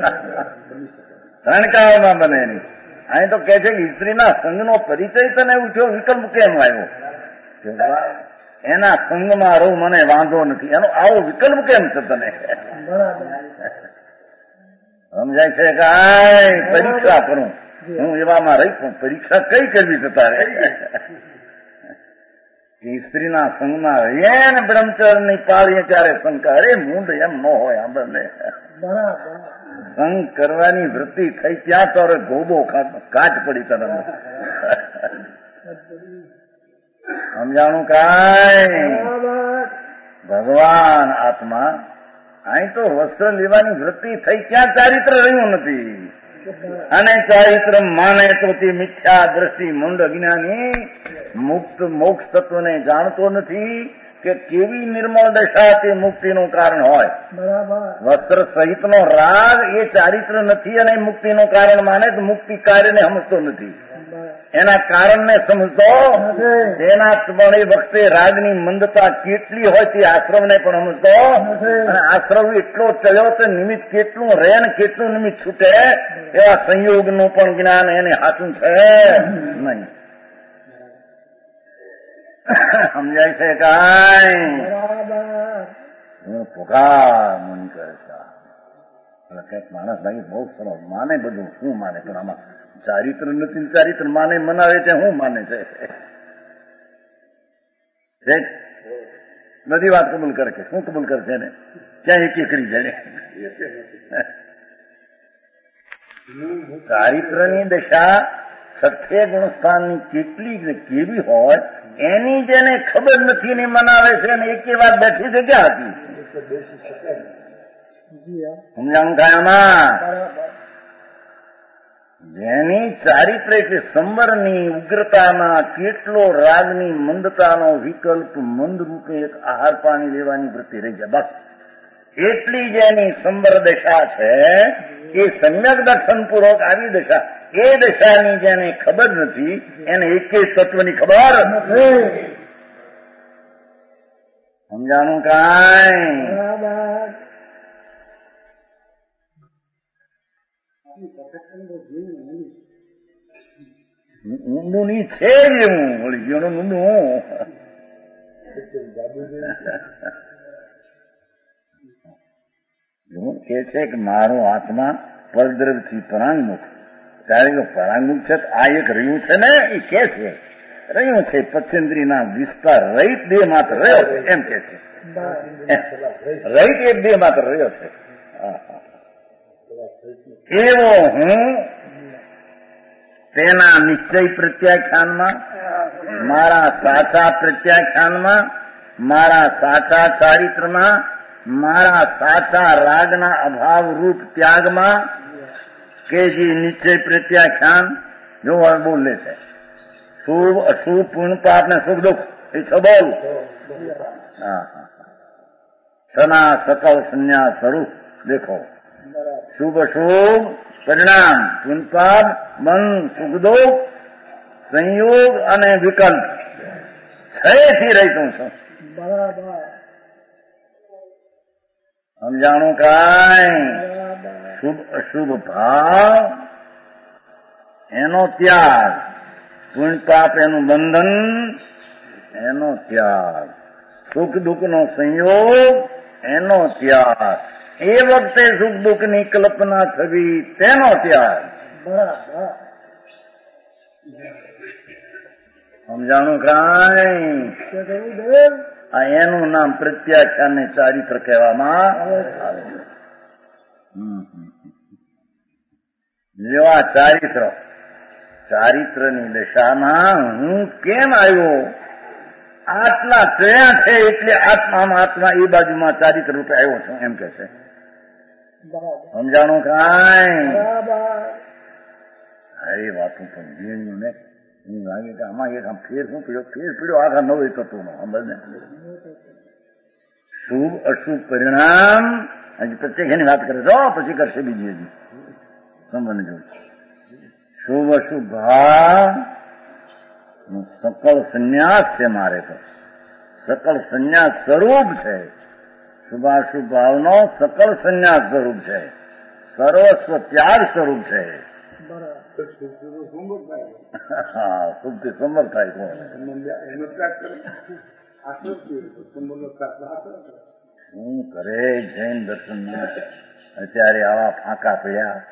ત્રણ કાળમાં બને એની. અહીં તો કે છે કે સ્ત્રીના સંઘનો પરિચય તને ઉઠ્યો, વિકલ્પ કેમ આવ્યો? એના સંઘમાં રહું મને વાંધો નથી, એનો આવો વિકલ્પ કેમ છે તને? સમજાય છે કાંઈ? પરીક્ષા કરું હું એવામાં રહી પણ પરીક્ષા કઈ કરવી છે તારે? સ્ત્રીના સંઘમાં રહીએ ને બ્રહ્મચર્યની પાળીએ ત્યારે શંકા, અરે મૂંડ એમ ન હોય. આપણને સંગ કરવાની વૃત્તિ થઈ ત્યાં તો ગોબો કાચ પડી તરત. સમજાણું કાંઈ? ભગવાન આત્મા અહીં તો વસ્ત્ર લેવાની વૃત્તિ થઈ ત્યાં ચારિત્ર રહ્યું નથી. અને ચારિત્ર માને તો તે મિથ્યા દ્રષ્ટિ મૂંડ અજ્ઞાની મુક્ત મોક્ષ તત્વને જાણતો નથી કે કેવી નિર્મળ દશા તે મુક્તિનું કારણ હોય. વસ્ત્ર સહિતનો રાગ એ ચારિત્ર નથી અને મુક્તિનું કારણ માને તો મુક્તિ કાર્યને સમજતો નથી. એના કારણને સમજતો એના વખતે રાગની મંદતા કેટલી હોય તે આશ્રમને પણ સમજતો. અને આશ્રમ એટલો ચડ્યો તો નિમિત્ત કેટલું રહે ને કેટલું નિમિત્ત છૂટે એવા સંયોગનું પણ જ્ઞાન એને હાથું છે નહીં. સમજાય છે કાંઈ? પુકાર મુનિ કરે છે. કઈક માણસ લાગી બહુ સરસ માને, બધું શું માને, પણ આમાં ચારિત્ર નથી. ચારિત્ર માને મનાવે છે, શું માને છે? બધી વાત કબૂલ કરે છે. શું કબૂલ કરે છે ને? ક્યાં એક એકડી જાય. ચારિત્રની દશા સત્ય ગુણસ્થાનની કેટલી કેવી હોય એની જેને ખબર નથી ને મનાવે છે ને એક વાત બેઠી છે ક્યાં હતી? સમજાણું કાયામાં? જેની ચારિત્ર એટલે સંવરની ઉગ્રતાના કેટલો રાગની મંદતાનો વિકલ્પ મંદ રૂપે એક આહાર પાણી લેવાની વૃત્તિ રહી જાય. બસ એટલી જેની સંવર દશા છે એ સમ્યક દર્શન પૂર્વક આવી દશા, એ દશાની જેને ખબર નથી એને એક તત્વની ખબર નથી. સમજાણું કાંઈ? ઊંડું ની છે જ એવું વળી ગયો ઊંડું. કે છે કે મારો આત્મા પરદ્રવથી પરાંગમુખ. ત્યારે પરાંગમુખ છે આ એક રહ્યું છે ને એ કે છે રહ્યું છે પચેન્દ્રીના વિસ્તાર રહિત દેહ માત્ર રહ્યો એમ કે છે. રહિત એક દેહ માત્ર રહ્યો છે. એવો હું તેના નિશ્ચય પ્રત્યાખ્યાનમાં, મારા સાચા પ્રત્યાખ્યાનમાં, મારા સાચા ચારિત્રમાં, મારા સાચા રાગના અભાવ રૂપ ત્યાગમાં, કે જે નિશ્ચય પ્રત્યાખ્યાન જો બોલે છે, શુભ અશુભ પૂર્ણ પાપ ને સુખ દુઃખ એ છો બોલ. સના સકલ સંન્યાસ સ્વરૂપ દેખો, શુભ અશુભ પરિણામ પૂર્ણ પાપ મન સુખ દુઃખ સંયોગ અને વિકલ્પ છથી રહેતું છું. સમજાણું કાંઈ? શુભ અશુભ ભાવ એનો ત્યાગ, પુણ્ય પાપ એનું બંધન એનો ત્યાગ, સુખ દુઃખ નો સંયોગ એનો ત્યાગ, એ વખતે સુખ દુઃખ ની કલ્પના થવી તેનો ત્યાગ. સમજાણું કાંઈ? આ એનું નામ પ્રત્યાખ્યાન ને ચારિત્ર કહેવામાં આવે છે. જો આ ચારિત્રની દશામાં હું કેમ આવ્યો, આટલા કયા છે એટલે આત્મામાં આત્મા એ બાજુમાં ચારિત્ર રૂપે આવ્યો છું એમ કે છે. સમજાણું કાંઈ? એ વાતું પણ જીણ્યું ને એવું લાગે કે આમાં એક આમ ફેર શું પીડ્યો આખા નવો તત્વનો સમજ. શુભ અશુભ પરિણામ હજી પ્રત્યેક એની વાત કરે છો, પછી કરશે બીજી હજી સંબંધ જોયું. શુભ અશુભ ભાવ સકળ સંન્યાસ છે મારે તો, સકળ સંન્યાસ સ્વરૂપ છે. શુભાશુભ ભાવનો સકળ સંન્યાસ સ્વરૂપ છે, સર્વસ્વ ત્યાગ સ્વરૂપ છે. હા, શુભથી સંબર થાય કોણ શું કરે? જૈન દર્શન અત્યારે આવા ફાંકા પડ્યા,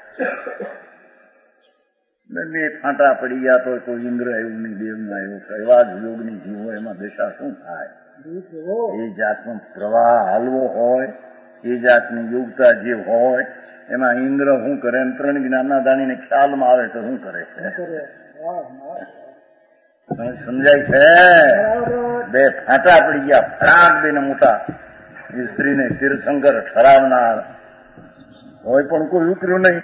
બે ફાંટા પડી ગયા તો કોઈ ઇન્દ્ર આવ્યું નહીં, દેવનું આવ્યું, એવા જ યોગની જીવો એમાં દશા શું થાય? એ જાતનો પ્રવાહ હાલવો હોય, એ જાતની યોગતા જે હોય એમાં ઇન્દ્ર શું કરે? ત્રણ જ્ઞાનના દાણીને ખ્યાલમાં આવે તો શું કરે છે? સમજાય છે? બે ફાંટા પડી ગયા, ફરાક બે ને મોટા, સ્ત્રીને તીર્થંકર ઠરાવનાર હોય પણ કોઈ ઉતર્યું નહીં.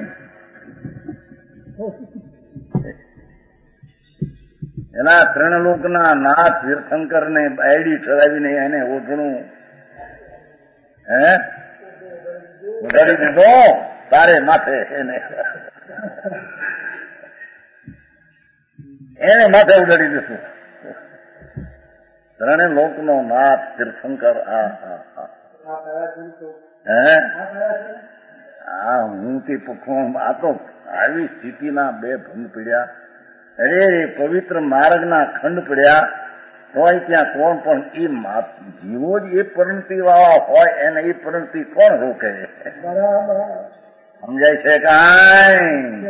એના ત્રણ લોકના નાથ તીર્થંકર ને બાયડી ઠરાવીને એને ઓઢણું ઉડાડી દીધો તારે માથે, એને માથે ઉડાડી દીધું. ત્રણે લોકનો નાથ તીર્થંકર. હું તે પખું આ તો આવી સ્થિતિના બે ભંગ પીડ્યા. અરે પવિત્ર માર્ગના ખંડ પડ્યા હોય ત્યાં કોણ પણ એ જીવો જ એ પરિણતિ વાળા હોય એને એ પરિણતિ કોણ રોકે? સમજાય છે કાંઈ?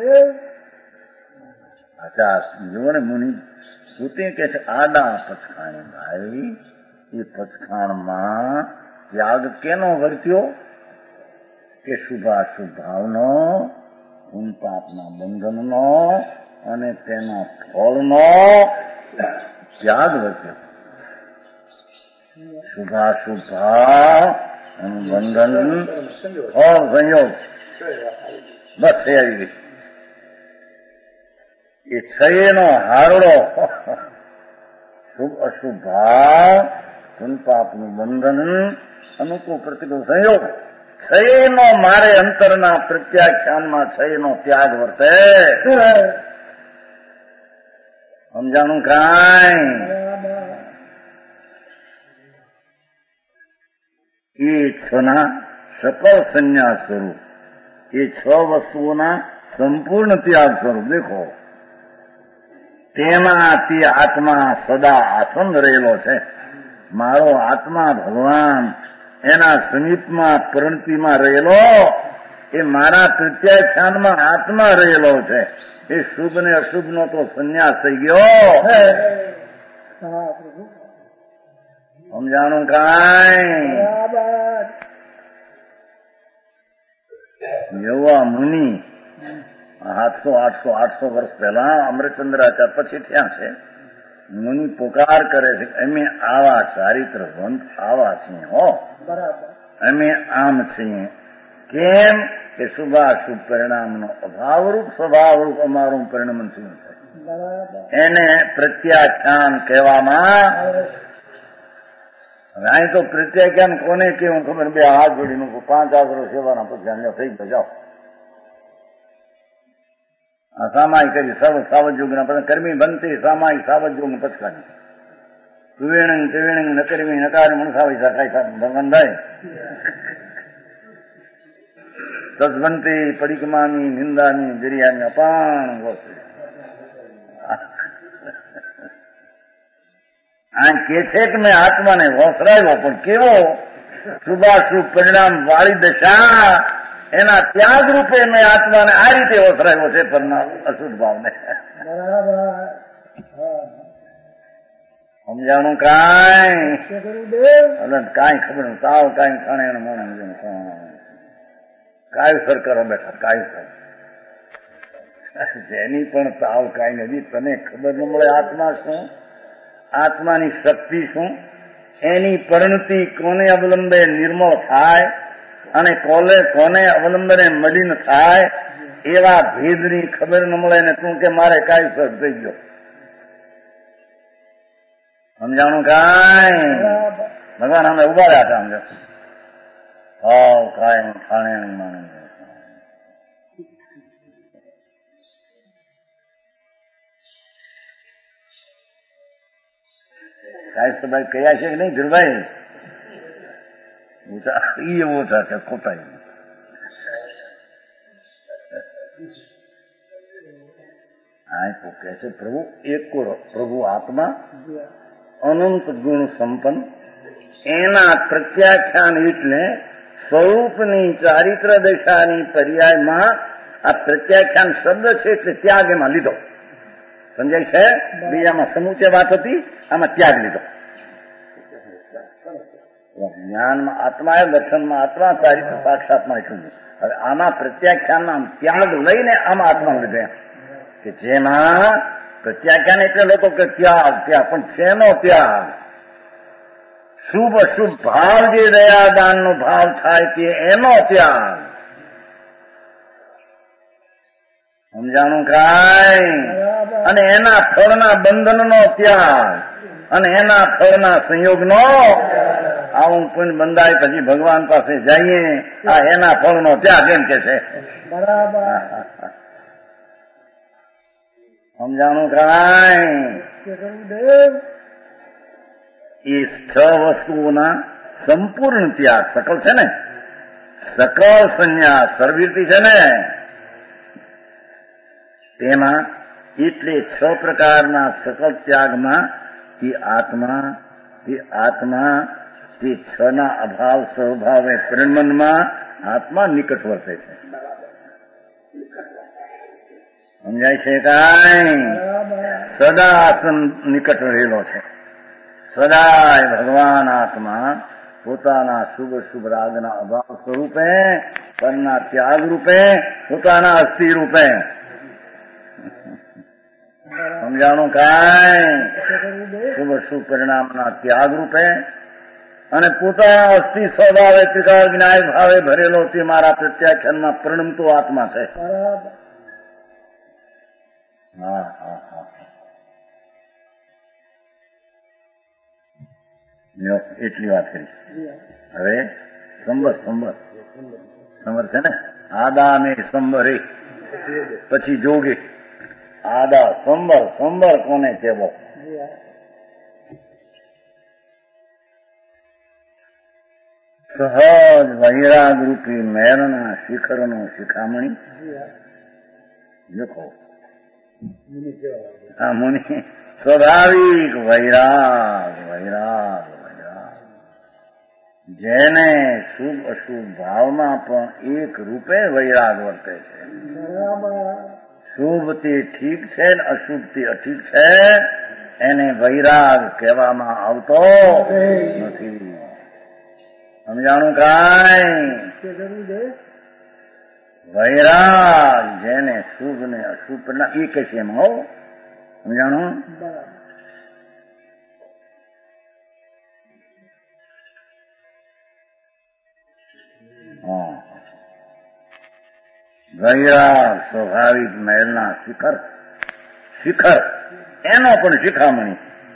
અચ્છા જુઓ ને મુનિ સુતે કે છે આડા પચખાણ ભાઈ, એ પચખાણમાં ત્યાગ કેનો વર્ત્યો? કે શુભાશુભ ભાવનો, પૂન પાપના બંધનનો અને તેના ફળનો ત્યાગ વર્ત્યો. શુભાશુભ ભાવ અને બંધન ફળ સંયોગ બસ તે આવી ગઈ. એ છયનો હારડો શુભ અશુભ ભાવ, પૂન પાપનું બંધન, અનુકૂળ પ્રતિકૂળ સંયોગ, છયનો મારે અંતરના પ્રત્યાખ્યાનમાં છયનો ત્યાગ વર્તે. સમજાણું કાંઈ? એ છના સકળ સંન્યાસ સ્વરૂપ, એ છ વસ્તુઓના સંપૂર્ણ ત્યાગ સ્વરૂપ દેખો. તેમાં તે આત્મા સદા આસન રહેલો છે. મારો આત્મા ભગવાન એના સમીપમાં પ્રણતિમાં રહેલો, એ મારા પ્રત્યાખ્યાનમાં આત્મા રહેલો છે. એ શુભ ને અશુભ નો તો સંન્યાસ થઈ ગયો. સમજાણું કાંઈ? એવા મુનિ 700-800 વર્ષ પહેલા અમૃતચંદ્રાચાર્ય પછી ત્યાં છે. મુનિ પુકાર કરે છે અમે આવા ચારિત્રવંત આવા છીએ હો, અમે આમ છીએ. કેમ કે શુભાશુભ પરિણામનો અભાવરૂપ સ્વભાવરૂપ અમારું પરિણામ શું છે એને પ્રત્યાખ્યાન કહેવામાં. અહીં તો પ્રત્યાખ્યાન કોને કેવું ખબર? બે હાથ જોડીનું 5 વર્ષ સેવાના પછી થઈ ગયો જાઓ. આ સામાયિક કરી સાવજયોગના પછી કર્મી બનતી સામાયિક સાવજયોગ પચકાની સુવેણ ત્રિવેણ ન કર્મી નકાર મણસાવી શકાય ભગવાન ભાઈ તસબંતી પરિક્રમાની નિંદાની જરિયાની અપાણ ગોઠવી આ કે છે કે મેં આત્માને વસરાયો, પણ કેવો શુભાશુભ પરિણામ વાળી દશા એના ત્યાગ રૂપે મેં આત્માને આ રીતે વસરાયો છે પરના અશુદ્ધ ભાવને. સમજાણું કાંઈ? કાંઈ ખબર નહીં. તાવ કાંઈ ખાણે મોણે કાયસર કરો બેઠા કાયસર. જેની પણ તાવ કાંઈ નથી, તને ખબર ન મળે આત્મા શું, આત્માની શક્તિ શું, એની પરિણતિ કોને અવલંબે નિર્મળ થાય અને કોને અવલંબને મલિન થાય એવા ભેદની ખબર ન મળે ને તું કે મારે કાયસર થઈ ગયો. સમજાણું કાંઈ? ભગવાન અમે ઉભા રહ્યા હતા. સમજો હાવ કાંઈ ખાણે માણે કાયસરભાઈ કયા છે કે નહીં ધીરભાઈ? એ ઓછા છે ખોટા. આ તો કે છે પ્રભુ એક પ્રભુ આત્મા અનંત ગુણ સંપન્ન, એના પ્રત્યાખ્યાન એટલે સ્વરૂપની ચારિત્ર દશાની પર્યાયમાં આ પ્રત્યાખ્યાન શબ્દ છે એટલે ત્યાગ એમાં લીધો. સમજાય છે? બીજામાં સમૂચે વાત હતી, આમાં ત્યાગ લીધો. જ્ઞાનમાં આત્મા એ દર્શનમાં આત્મા ચારિત્ર સાક્ષાતમાં એટલું. હવે આમાં પ્રત્યાખ્યાનમાં ત્યાગ લઈને આમાં આત્મા લીધે કે જેમાં પ્રત્યાખ્યાન એટલે લોકો કે ત્યાગ ત્યાગ, પણ શેનો ત્યાગ? શુભ અશુભ ભાવ જે દયાદાનનો ભાવ થાય તે એનો ત્યાગ. સમજાણું કાંઈ? અને એના ફળના બંધનનો ત્યાગ અને એના ફળના સંયોગનો. આવું પુણ્ય બંધાય પછી ભગવાન પાસે જઈએ, આ એના ફળનો ત્યાગ એમ કે છે. સમજાણું કાંઈ? એ 6 વસ્તુઓના સંપૂર્ણ ત્યાગ સકલ છે ને, સકલ સંન્યાસ સર્વિરતી છે ને, તેમાં એટલે 6 પ્રકારના સકલ ત્યાગમાં તે આત્મા તે 6 ના અભાવ સ્વભાવે પરિણમનમાં આત્મા નિકટ વર્તે છે. સમજાય છે કાંઈ? સદા નિકટ રહેલો છે. સદાય ભગવાન આત્મા પોતાના શુભ શુભ રાગના અભાવ સ્વરૂપે, પરના ત્યાગ રૂપે, પોતાના અસ્થિ રૂપે. સમજાણું કાંઈ? શુભ શુભ પરિણામના ત્યાગ રૂપે અને પોતાના અસ્થિ સ્વભાવે ત્રિકાળ વિનાયક ભાવે ભરેલો તે મારા પ્રત્યાખ્યાનમાં પરિણમતો આત્મા છે. હા હા હા. એટલી વાત કરી. હવે સંબર છે ને, આદા ને સંબરે પછી જોગે. આદા સંબર કોને કહેવો? સહજ વૈરાગ રૂપી મેરના શિખરનો શિખામણી. લખો આ મુનિ સ્વાભાવિક વૈરાગ વૈરાગ વૈરાગ, જેને શુભ અશુભ ભાવમાં પણ એક રૂપે વૈરાગ વર્તે છે. શુભ તે ઠીક છે ને અશુભ તે અઠીક છે એને વૈરાગ કહેવામાં આવતો નથી. સમજાણું કાંઈ? વૈરાગ જેને શુભ ને અશુભ ના એ કે છે એમાં હો. સમજાણું? વૈરાગ સ્વાભાવિક મહેલના શિખર એનો પણ શિખામણી.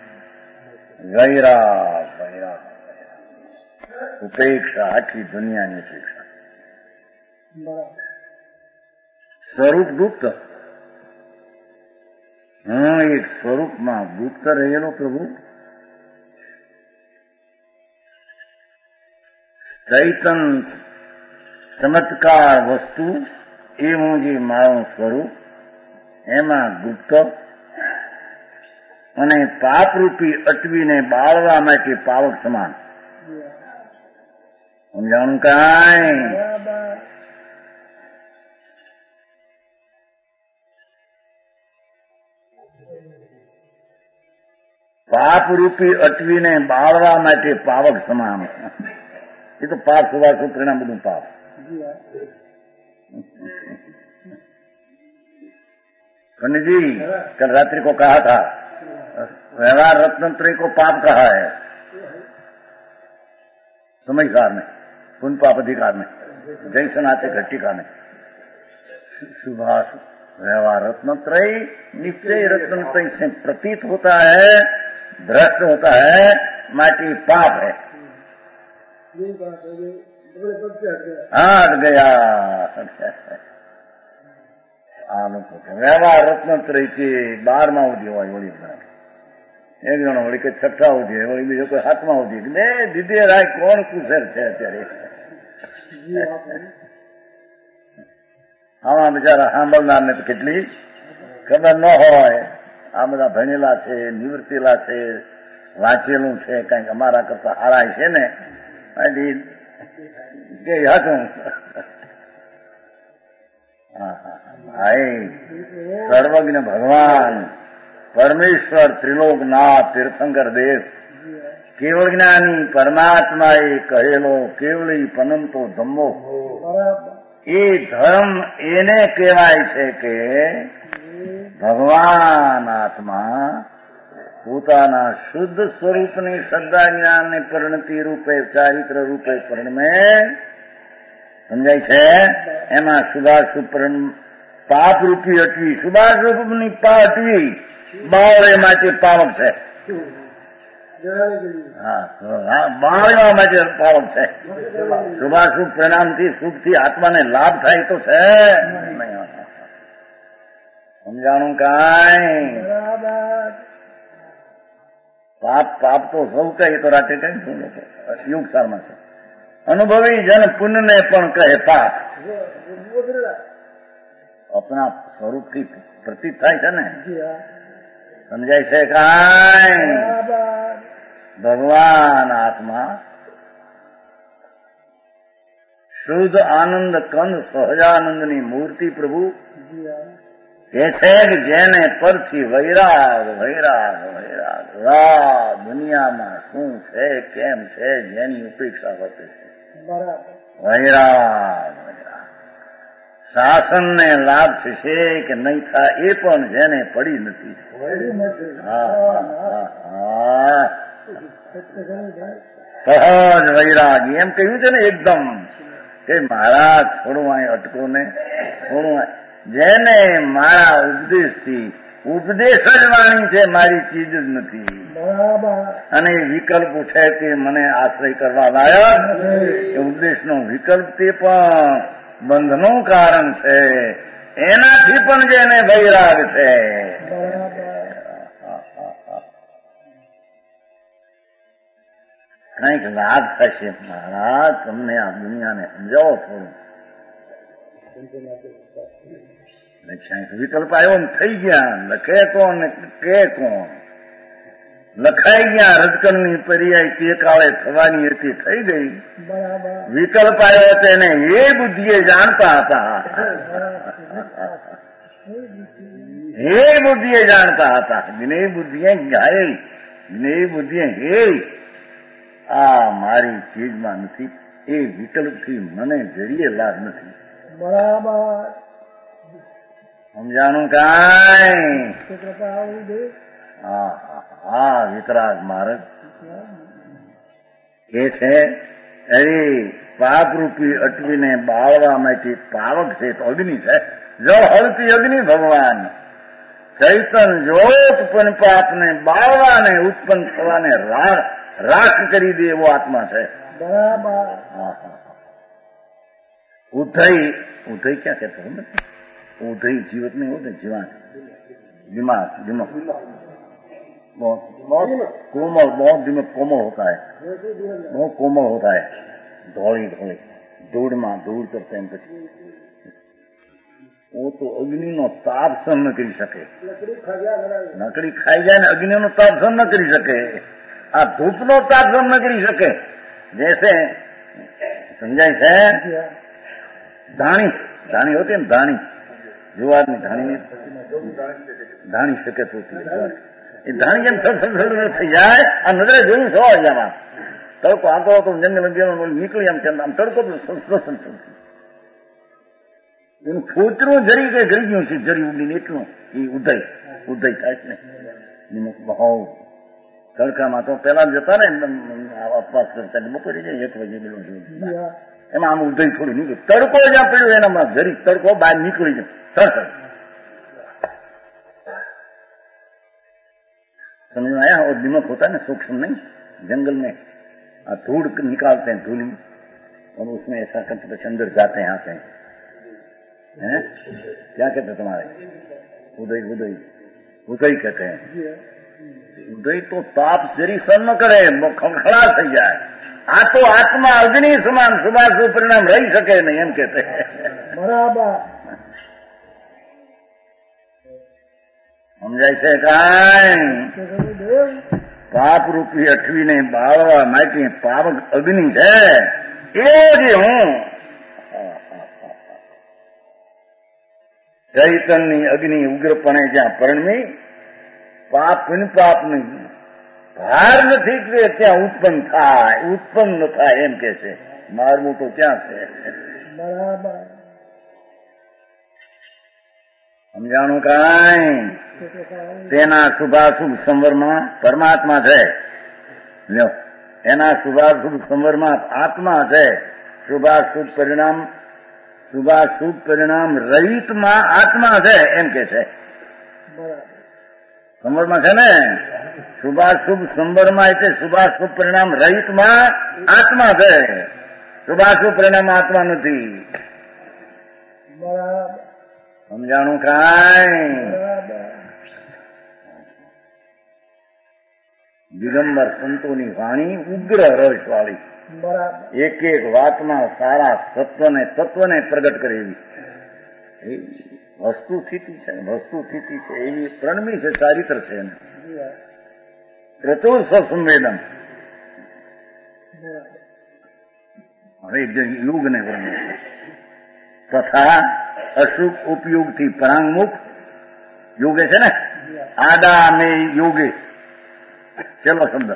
વૈરાગ વૈરાગ ઉપેક્ષા, આખી દુનિયાની ઉપેક્ષા. સ્વરૂપ ગુપ્ત. હું એક સ્વરૂપમાં ગુપ્ત રહેલો પ્રભુ. ચૈતન ચમત્કાર વસ્તુ એ હું જે મારું સ્વરૂપ એમાં ગુપ્ત અને પાપરૂપી અટવીને બાળવા માટે પાવક સમાન. સમજાણું કાંઈ? પાપરૂપી અટવીને બાળવા માટે પાવક સમાન. એ તો પાપ સુવાસુ પરિણામ બધું પાપ. पंडित जी कल रात्रि को कहा था व्यवहार रत्नत्रय को पाप कहा है समझकार में, पुण्य पाप अधिकार में, जैसन आते घटिका में. सुभाष व्यवहार रत्नत्रय निश्चय रत्नत्रय से प्रतीत होता है, भ्रष्ट होता है, माटी पाप है. हट गया. વ્યવહાર રત્નત્રય છે 12માં સુધી હોય વળી એક જણો વળી કે 6 સુધી વળી બીજો કોઈ 7માં સુધી. બે દીદી રાય કોણ કુશર છે અત્યારે? આમાં બિચારા સાંભળનાર ને તો કેટલી ખબર ન હોય. આ બધા ભણેલા છે, નિવૃત્તેલા છે, વાંચેલું છે, કઈક અમારા કરતા હારાય છે ને કે હતું. સર્વજ્ઞ ભગવાન પરમેશ્વર ત્રિલોકનાથ તીર્થંકર દેવ કેવળ જ્ઞાની પરમાત્મા એ કહેલો કેવળી પનંતો ધમ્મો. એ ધર્મ એને કહેવાય છે કે ભગવાન આત્મા પોતાના શુદ્ધ સ્વરૂપની શ્રદ્ધા જ્ઞાનની પરિણતિ રૂપે ચારિત્ર રૂપે પરિણમે. સમજાય છે? એમાં શુભાશુભ પાપ રૂપી અટવી, શુભાશુભની અટવી બાવળે માટે પાવક છે. બાવળવા માટે પાવક છે. શુભાશુભ પરિણામથી સુખથી આત્માને લાભ થાય તો છે. સમજાણું કાંઈ? પાપ તો સૌ કહે તો રાતે કઈ શું યુગ સારમાં છે. અનુભવી જન પુણ્યને પણ કહે પાપ. આપણા સ્વરૂપથી પ્રતીત થાય છે ને. સમજાય છે કાંઈ? ભગવાન આત્મા શુદ્ધ આનંદ કંદ સહજાનંદની મૂર્તિ પ્રભુ કે છે કે જેને પરથી વૈરાગ વૈરાગ વૈરાગ દુનિયામાં શું છે કેમ છે જેની ઉપેક્ષા વર્તે છે. વૈરાગ શાસનને લાભ થશે કે નહીં થાય એ પણ જેને પડી નથી. સહજ વૈરાગ એમ કહ્યું છે ને એકદમ કે મારા થોડું અહીં અટકો ને થોડું જેને મારા ઉપદેશથી ઉપદેશ જ વાણી છે, મારી ચીજ જ નથી. અને વિકલ્પ છે તે મને આશ્રય કરવા લાયક. એ ઉપદેશનો વિકલ્પ તે પણ બંધનું કારણ છે. એનાથી પણ જેને વૈરાગ છે. કંઈક લાભ થશે. મહારાજ તમને આ દુનિયાને સમજાવો થોડું. વિકલ્પ આવ્યો ને થઈ ગયા. લખે કોણ ને કે કોણ? લખાઈ ગયા રજકણની પર્યાય તે કાળે થવાની હતી થઈ ગઈ. વિકલ્પ આવ્યો તેને એ બુદ્ધિએ જાણતા હતા. હે બુદ્ધિએ જાણતા હતા. જ્ઞેય બુદ્ધિએ ગાયેલ, જ્ઞેય બુદ્ધિએ હે આ મારી ચીજમાં નથી, એ વિકલ્પથી મને જરીએ લાભ નથી. બરાબર. સમજાણું કાંઈ? હા વિતરાગ માર્ગ એ છે. અરે પાપરૂપી અટવીને બાળવા માટે પાવક છે તો અગ્નિ છે. જળ હળતી અગ્નિ ભગવાન ચૈતન જોત પણ પાપને બાળવાને ઉત્પન્ન થવાને રાખ કરી દે એવો આત્મા છે. બરાબર. ઉદય ક્યાં કહેતો ઉદય जीवित नहीं होते, जीवान दिमाग दिमाग बहुत कोमल, बहुत दिमाग कोमल होता है, बहुत कोमल होता है. दौड़ी दौड़ी दौड़માં દોડ કરતા એમ પછી वो तो અગ્નિનો તાપ સહન ન કરી શકે. નકડી ખાઈ જાય ને અગ્નિનો તાપ સહન ન કરી શકે. આ ધૂપનો તાપ સહન ન કરી શકે. जैसे સમજાય છે? ધાણી ધાણી હોતી ને ધાણી જુવારની ધાણી શક્યત હોતી એ ધાણી જેમ સર થઈ જાય આ નજરે જોયું સવા વાગ્યામાં તડકો આતો હતો જંગલ નીકળી આમ તડકો એનું ફોતરું જરી કે ગરી ગયું છે. જરી ઉડીને એટલું એ ઉદય થાય છે ને. બહુ તડકામાં તો પેલા જતા ને અપવાસ કરતા બપોરે જાય 1 વાગે પેલું એમાં આમ ઉદય થોડું નીકળ્યું. તડકો જ્યાં પડ્યો એનામાં જરી તડકો બહાર નીકળી જાય. समझ में आया? और दिमाग होता है ना सूक्ष्म नहीं, जंगल में धूल निकालते हैं धूल और उसमें ऐसा करके बच्चे अंदर जाते हैं आते हैं. क्या कहते हैं तुम्हारे? उदय उदय उदय कहते हैं. उदय तो ताप जरी सहन न करे, खड़ा થઈ જાય. આ તો આત્મા અગ્નિ સમાન શુભાશુભ પરિણામ રહી શકે નહીં એમ કહેતે. બરાબર. સમજાય છે કાંઈ? પાપ રૂપી અઠવીને બાળવા માટે પાવક અગ્નિ છે એવો જે હું ચૈતનની અગ્નિ ઉગ્રપણે જ્યાં પરણમી પાપની ભાર નથી કે ત્યાં ઉત્પન્ન ન થાય એમ કે છે. મારવું તો ક્યાં છે? બરાબર. સમજાણું કાંઈ? તેના શુભાશુભ સંવરમાં પરમાત્મા છે. લ્યો એના શુભાશુભ સંવરમાં આત્મા છે. શુભાશુભ પરિણામ રહિતમાં આત્મા છે એમ કે છે. સંવરમાં છે ને શુભાશુભ સંવરમાં એટલે શુભાશુભ પરિણામ રહિતમાં આત્મા છે. શુભાશુભ પરિણામ આત્મા નથી. સમજાણું કાંઈ? દિગંબર સંતોની વાણી ઉગ્ર રસ વાળી, એક એક વાતમાં સારા તત્વને પ્રગટ કરે એવી વસ્તુ સ્થિતિ છે એવી પ્રણમી છે, ચારિત્ર છે. પ્રચુર સસંવેદન. હવે યુગને વર્ણવે છે. તથા અશુભ ઉપયોગથી પરાંગમુખ યોગે છે ને આદા મે યોગે ચલો શબ્દ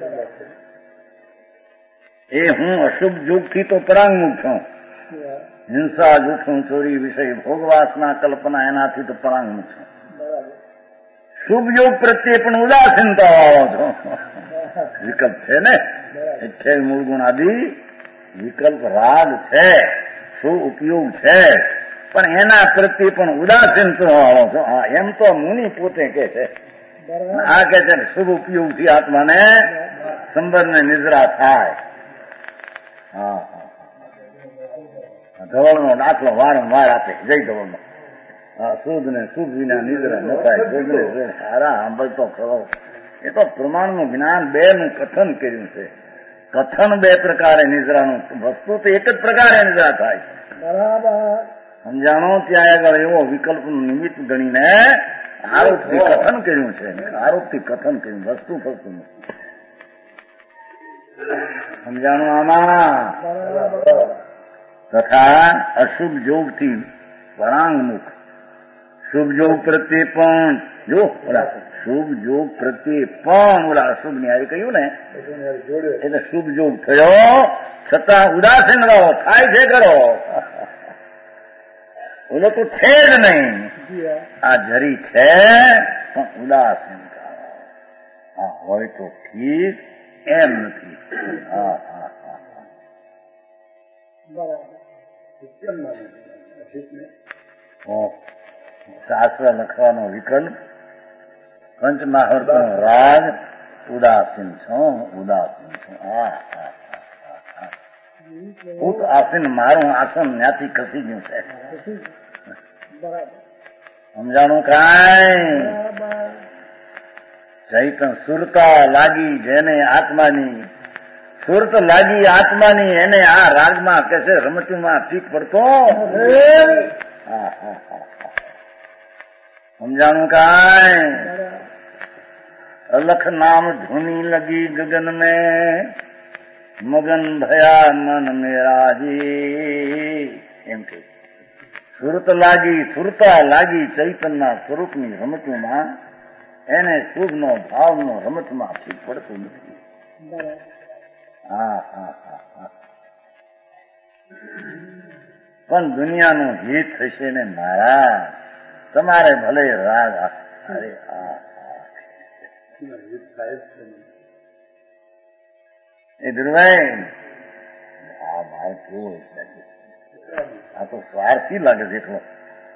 એ હું અશુભ યોગથી તો પરાંગમુખ છું. હિંસા જૂઠું ચોરી વિષય ભોગવાસના કલ્પના એનાથી તો પરાંગમુખ છું. શુભ યોગ પ્રત્યે પણ ઉદાસીનતા વાળો છો. વિકલ્પ છે ને 28 મૂળ ગુણ આદિ વિકલ્પ રાગ છે, શું ઉપયોગ છે, પણ એના પ્રત્યે પણ ઉદાસીન વાળો છો. હા એમ તો મુનિ પોતે કે છે. આ કે છે શુભ ઉપયોગથી આત્માને સંબંધને નિદ્રા થાય. હા ધવળનો દાખલો વારંવાર આપે. જય ધવળનો. શુદ્ધ ને શુભ વિના નિદ્રા ન થાય. સારા સાંભળતો ખરો. એ તો પ્રમાણનું જ્ઞાન 2 નું કથન કર્યું છે. કથન 2 પ્રકારે નિદ્રાનું, વસ્તુ તો એક જ પ્રકારે નિદ્રા થાય. સમજાણો? ત્યાં આગળ એવો વિકલ્પનું નિમિત્ત ગણીને આરોપથી કથન કર્યું છે. આરોપથી કથન કર્યું, વસ્તુ ફસ્તુ નથી. સમજાણું આમાં? તથા અશુભ યોગથી પરાંગમુખ શુભ જોગ પ્રત્યે પણ જો ઓલા શુભ જોગ પ્રત્યે પણ ઓલા અશુભ ની હારે કહ્યું ને એટલે શુભ જોગ થયો છતાં ઉદાસીન રહો. થાય છે કરો, ઓલો તો છે જ નહીં. આ જરી છે પણ ઉદાસીન કરો. હા હોય તો ઠીક, એમ નથી. હા હા હા શાસ્ત્ર લખવાનો વિકલ્પ પંચમહાવર્તનો રાજ ઉદાસીન છું, ઉદાસીન છું. હું તો આસીન, મારું આસન ત્યાંથી ખસી ગયું છે. સમજાણું કાંઈ? ચૈતન સુરતા લાગી જેને આત્માની, સુરત લાગી આત્માની, એને આ રાજમાં કે છે રમતુમાં ઠીક પડતો. સમજાણું કાંઈ? અલખ નામ ધૂની લગી ગગન में મગન ભયા મન મેરાજી. એમ કે સુરત લાગી, સુરતા લાગી ચૈતનના સ્વરૂપની રમતુમાં, એને શુભનો ભાવનો રમતમાં ઠીક પડતું નથી. હા હા હા હા. પણ દુનિયાનું હિત થશે ને મારા, તમારે ભલે રાગ. અરે હા એ ધ્રુવાઈ, આ ભાવ કેવો લાગે, આ તો સ્વાર્થી લાગે છે એટલો.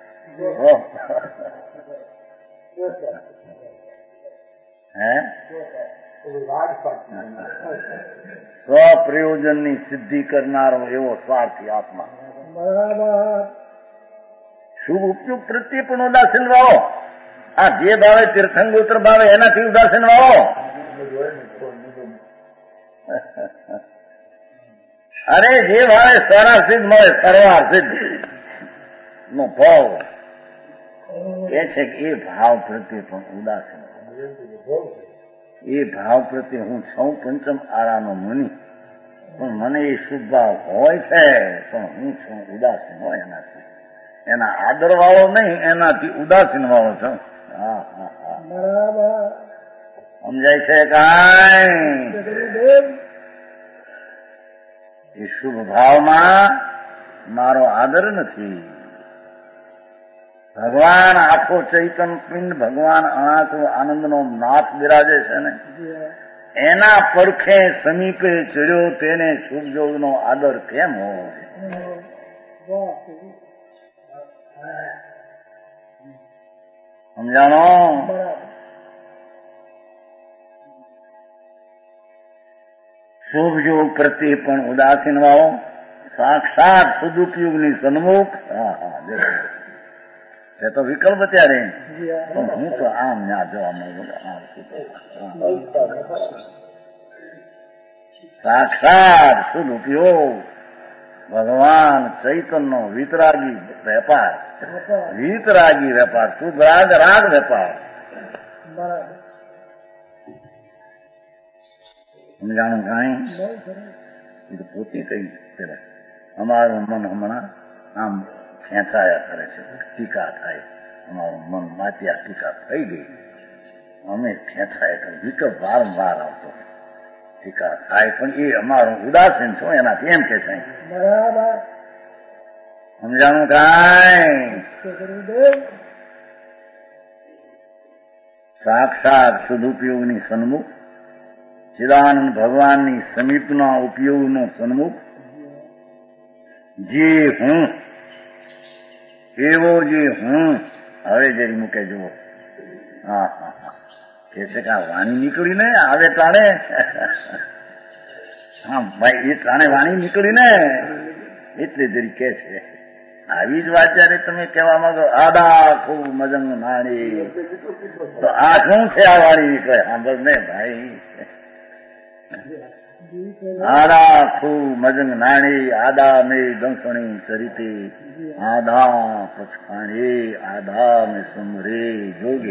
હે સ્વપ્રયોજન ની સિદ્ધિ કરનારો એવો સ્વાર્થી આત્મા. શુભ ઉપયોગ પ્રત્યે પણ ઉદાસીન રહો. આ જે ભાવે તીર્થંગોત્ર ભાવે એનાથી ઉદાસીન રહો. અરે જે ભાવે સારા સિદ્ધ મળે, સરવાર સિદ્ધ નો ભાવ એ છે કે એ ભાવ પ્રત્યે પણ ઉદાસીન. એ ભાવ પ્રત્યે હું છું પંચમ આરાનો મુનિ, પણ મને એ શુભ ભાવ હોય છે, પણ હું છું ઉદાસીન હોય એનાથી. એના આદર વાળો નહીં, એનાથી ઉદાસીન વાળો છું. હા હા હા સમજાય છે કાંઈ? એ શુભ ભાવમાં મારો આદર નથી. ભગવાન આખો ચૈતન પિંડ, ભગવાન અનાથો આનંદનો નાથ બિરાજે છે ને, એના પડખે સમીપે ચડ્યો તેને શુભ જોગનો આદર કેમ હોય? સમજાણો? શુભ જોગ પ્રત્યે પણ ઉદાસીન વાળો, સાક્ષાત સદુપયોગની સન્મુખ. હા હા એ તો વિકલ્પ ત્યારે, પણ હું તો આમ ત્યાં જવા માંગુ. સાક્ષાત સદુપયોગ ભગવાન ચૈતનનો વિતરાગી વેપાર, વિતરાગી વેપાર, શુદ્ધ રાગ રાગ વેપાર. સમજાણું કાંઈ? એ તો પોતે કઈ પેલા અમારું મન હમણાં આમ ખેંચાયા કરે છે, ટીકા થાય. અમારું મન માત્યા ટીકા થઈ ગઈ, અમે ખેંચાયા કરે, વિકલ્પ વારંવાર આવતો ટીકા થાય, પણ એ અમારું ઉદાસીન છો એનાથી એમ કે છે. સમજાણું કાંઈ? સાક્ષાત સદુપયોગની સન્મુખ, ચિદાનંદ ભગવાનની સમીપના ઉપયોગનો સન્મુખ, જે હું એવો જે હું. હવે જરી મૂકે જુઓ. હા હા હા કે છે કે આ વાણી નીકળી ને આવે ટાણે. હા ભાઈ, એ ટાણે વાણી નીકળી ને એટલે જરી કે છે. આવી જ વાત જયારે તમે કહેવા માંગો આદા ખૂબ મજંગ નાણી, તો આ શું છે આ વાણી નીકળે? સાંભળ ને ભાઈ. આદા ખૂબ મજંગ નાણી, આદા મે દંસણી ચરિતી, આદા પછાણી, આદા મે સમરે જોગે.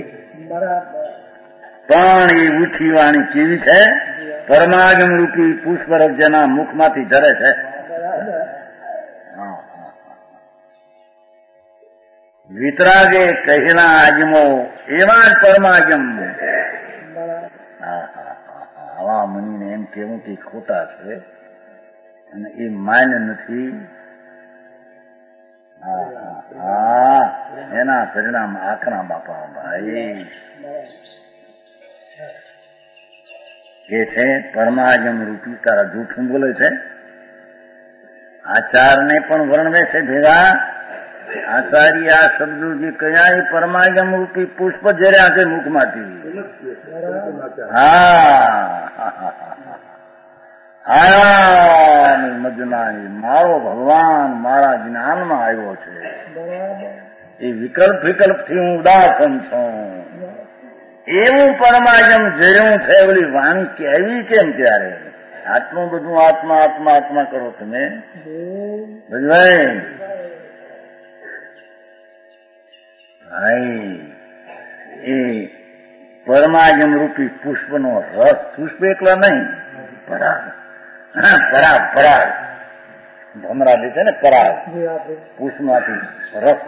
પણ એ ઉઠી વાણી કેવી છે? પરમાગમ રૂપી પુષ્પરસ જેના મુખમાંથી ઝરે છે. વિતરાગે કહેલા આજમો એવા જ પરમાજમ. આવા મુનિને એમ કેવું કે ખોટા છે અને એ માન્ય નથી. એના પરિણામ આકરા બાપા ભાઈ કે છે પરમાજમ રૂપી તારા જૂઠું બોલે છે. આચારને પણ વર્ણવે છે ભેગા. આચાર્ય આ શબ્દો જે કયા એ પરમાજમ રૂપી પુષ્પ ઝર્યા છે મુખમાંથી. મજનાની મારો ભગવાન મારા જ્ઞાનમાં આવ્યો છે. એ વિકલ્પ થી હું ઉદાસન છું. એવું પરમાજમ ઝર્યું છે. ઓલી વાણી કહેવી કેમ ત્યારે? આટલું બધું આત્મા આત્મા આત્મા કરો તમે ભાઈ. એ પરમાજમ રૂપી પુષ્પનો રસ, પુષ્પ એકલા નહીં, પરાગ. પરાગ ભમરા જે છે ને પરાગ, પુષ્પમાંથી રસ.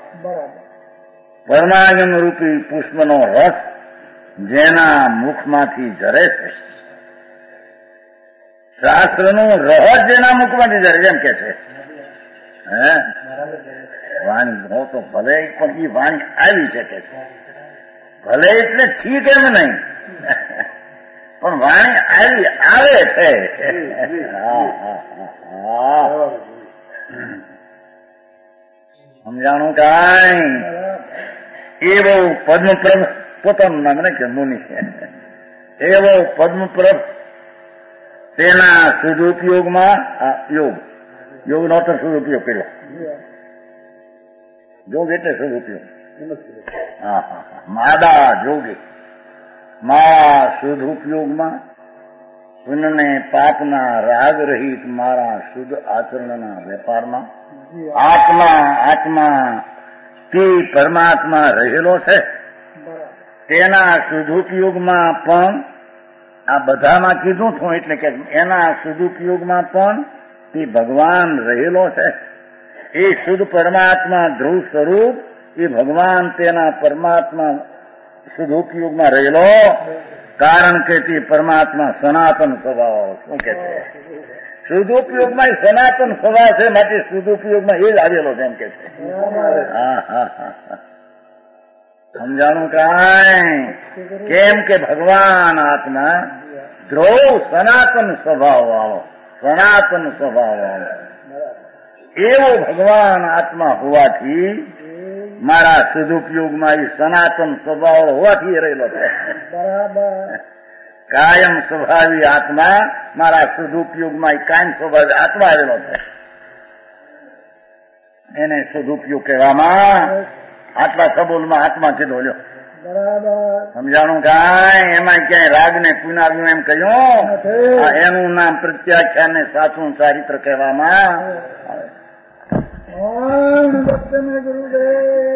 પરમાજમ રૂપી પુષ્પનો રસ જેના મુખમાંથી ઝરે છે. શાસ્ત્રનું રહસ્ય જેના મુખમાંથી ઝરે એમ કે છે. વાણી હો તો ભલે, પણ એ વાણી આવી શકે છે. ભલે એટલે ઠીક એમ નહીં, પણ વાણી આવી આવે છે. સમજાણું કાંઈ? એવો પદ્મપ્રભ પોતાનું નામ ને કે મુનિ એવો પદ્મપ્રભ તેના સદુપયોગમાં યોગનો તો સદુપયોગ કર્યો. જોગ એટલે સદુપયોગ. માદા જોગે મા સદુપયોગમાં પુનને પાપના રાગ રહિત મારા શુદ્ધ આચરણના વેપારમાં આત્મા તે પરમાત્મા રહેલો છે. તેના સદુપયોગમાં પણ આ બધામાં કીધું છું એટલે કે એના સદુપયોગમાં પણ તે ભગવાન રહેલો છે. એ શુદ્ધ પરમાત્મા ધ્રુવ સ્વરૂપ એ ભગવાન તેના પરમાત્મા સદુપયોગમાં રહેલો. કારણ કે તે પરમાત્મા સનાતન સ્વભાવ. શું કે છે? સદુપયોગમાં એ સનાતન સ્વભાવ છે, માટે સદુપયોગમાં એ જ આવેલો છે એમ કે છે. સમજાણું કાંઈ? કેમ કે ભગવાન આત્મા ધ્રુવ સનાતન સ્વભાવ વાળો એવો ભગવાન આત્મા હોવાથી મારા સદુપયોગમાં એ સનાતન સ્વભાવ હોવાથી રહેલો છે. કાયમ સ્વભાવી આત્મા મારા સદુપયોગમાં એ કાયમ સ્વભાવી આત્મા આવેલો છે. એને સદુપયોગ કહેવામાં આટલા સબોલમાં આત્મા કીધો લ્યો. સમજાણું કાંઈ? એમાં ક્યાંય રાગ ને પુનાવ્યું એમ કહ્યું? એનું નામ પ્રત્યાખ્યાન ને સાચું ચારિત્ર કહેવામાં. ગુરુદેવ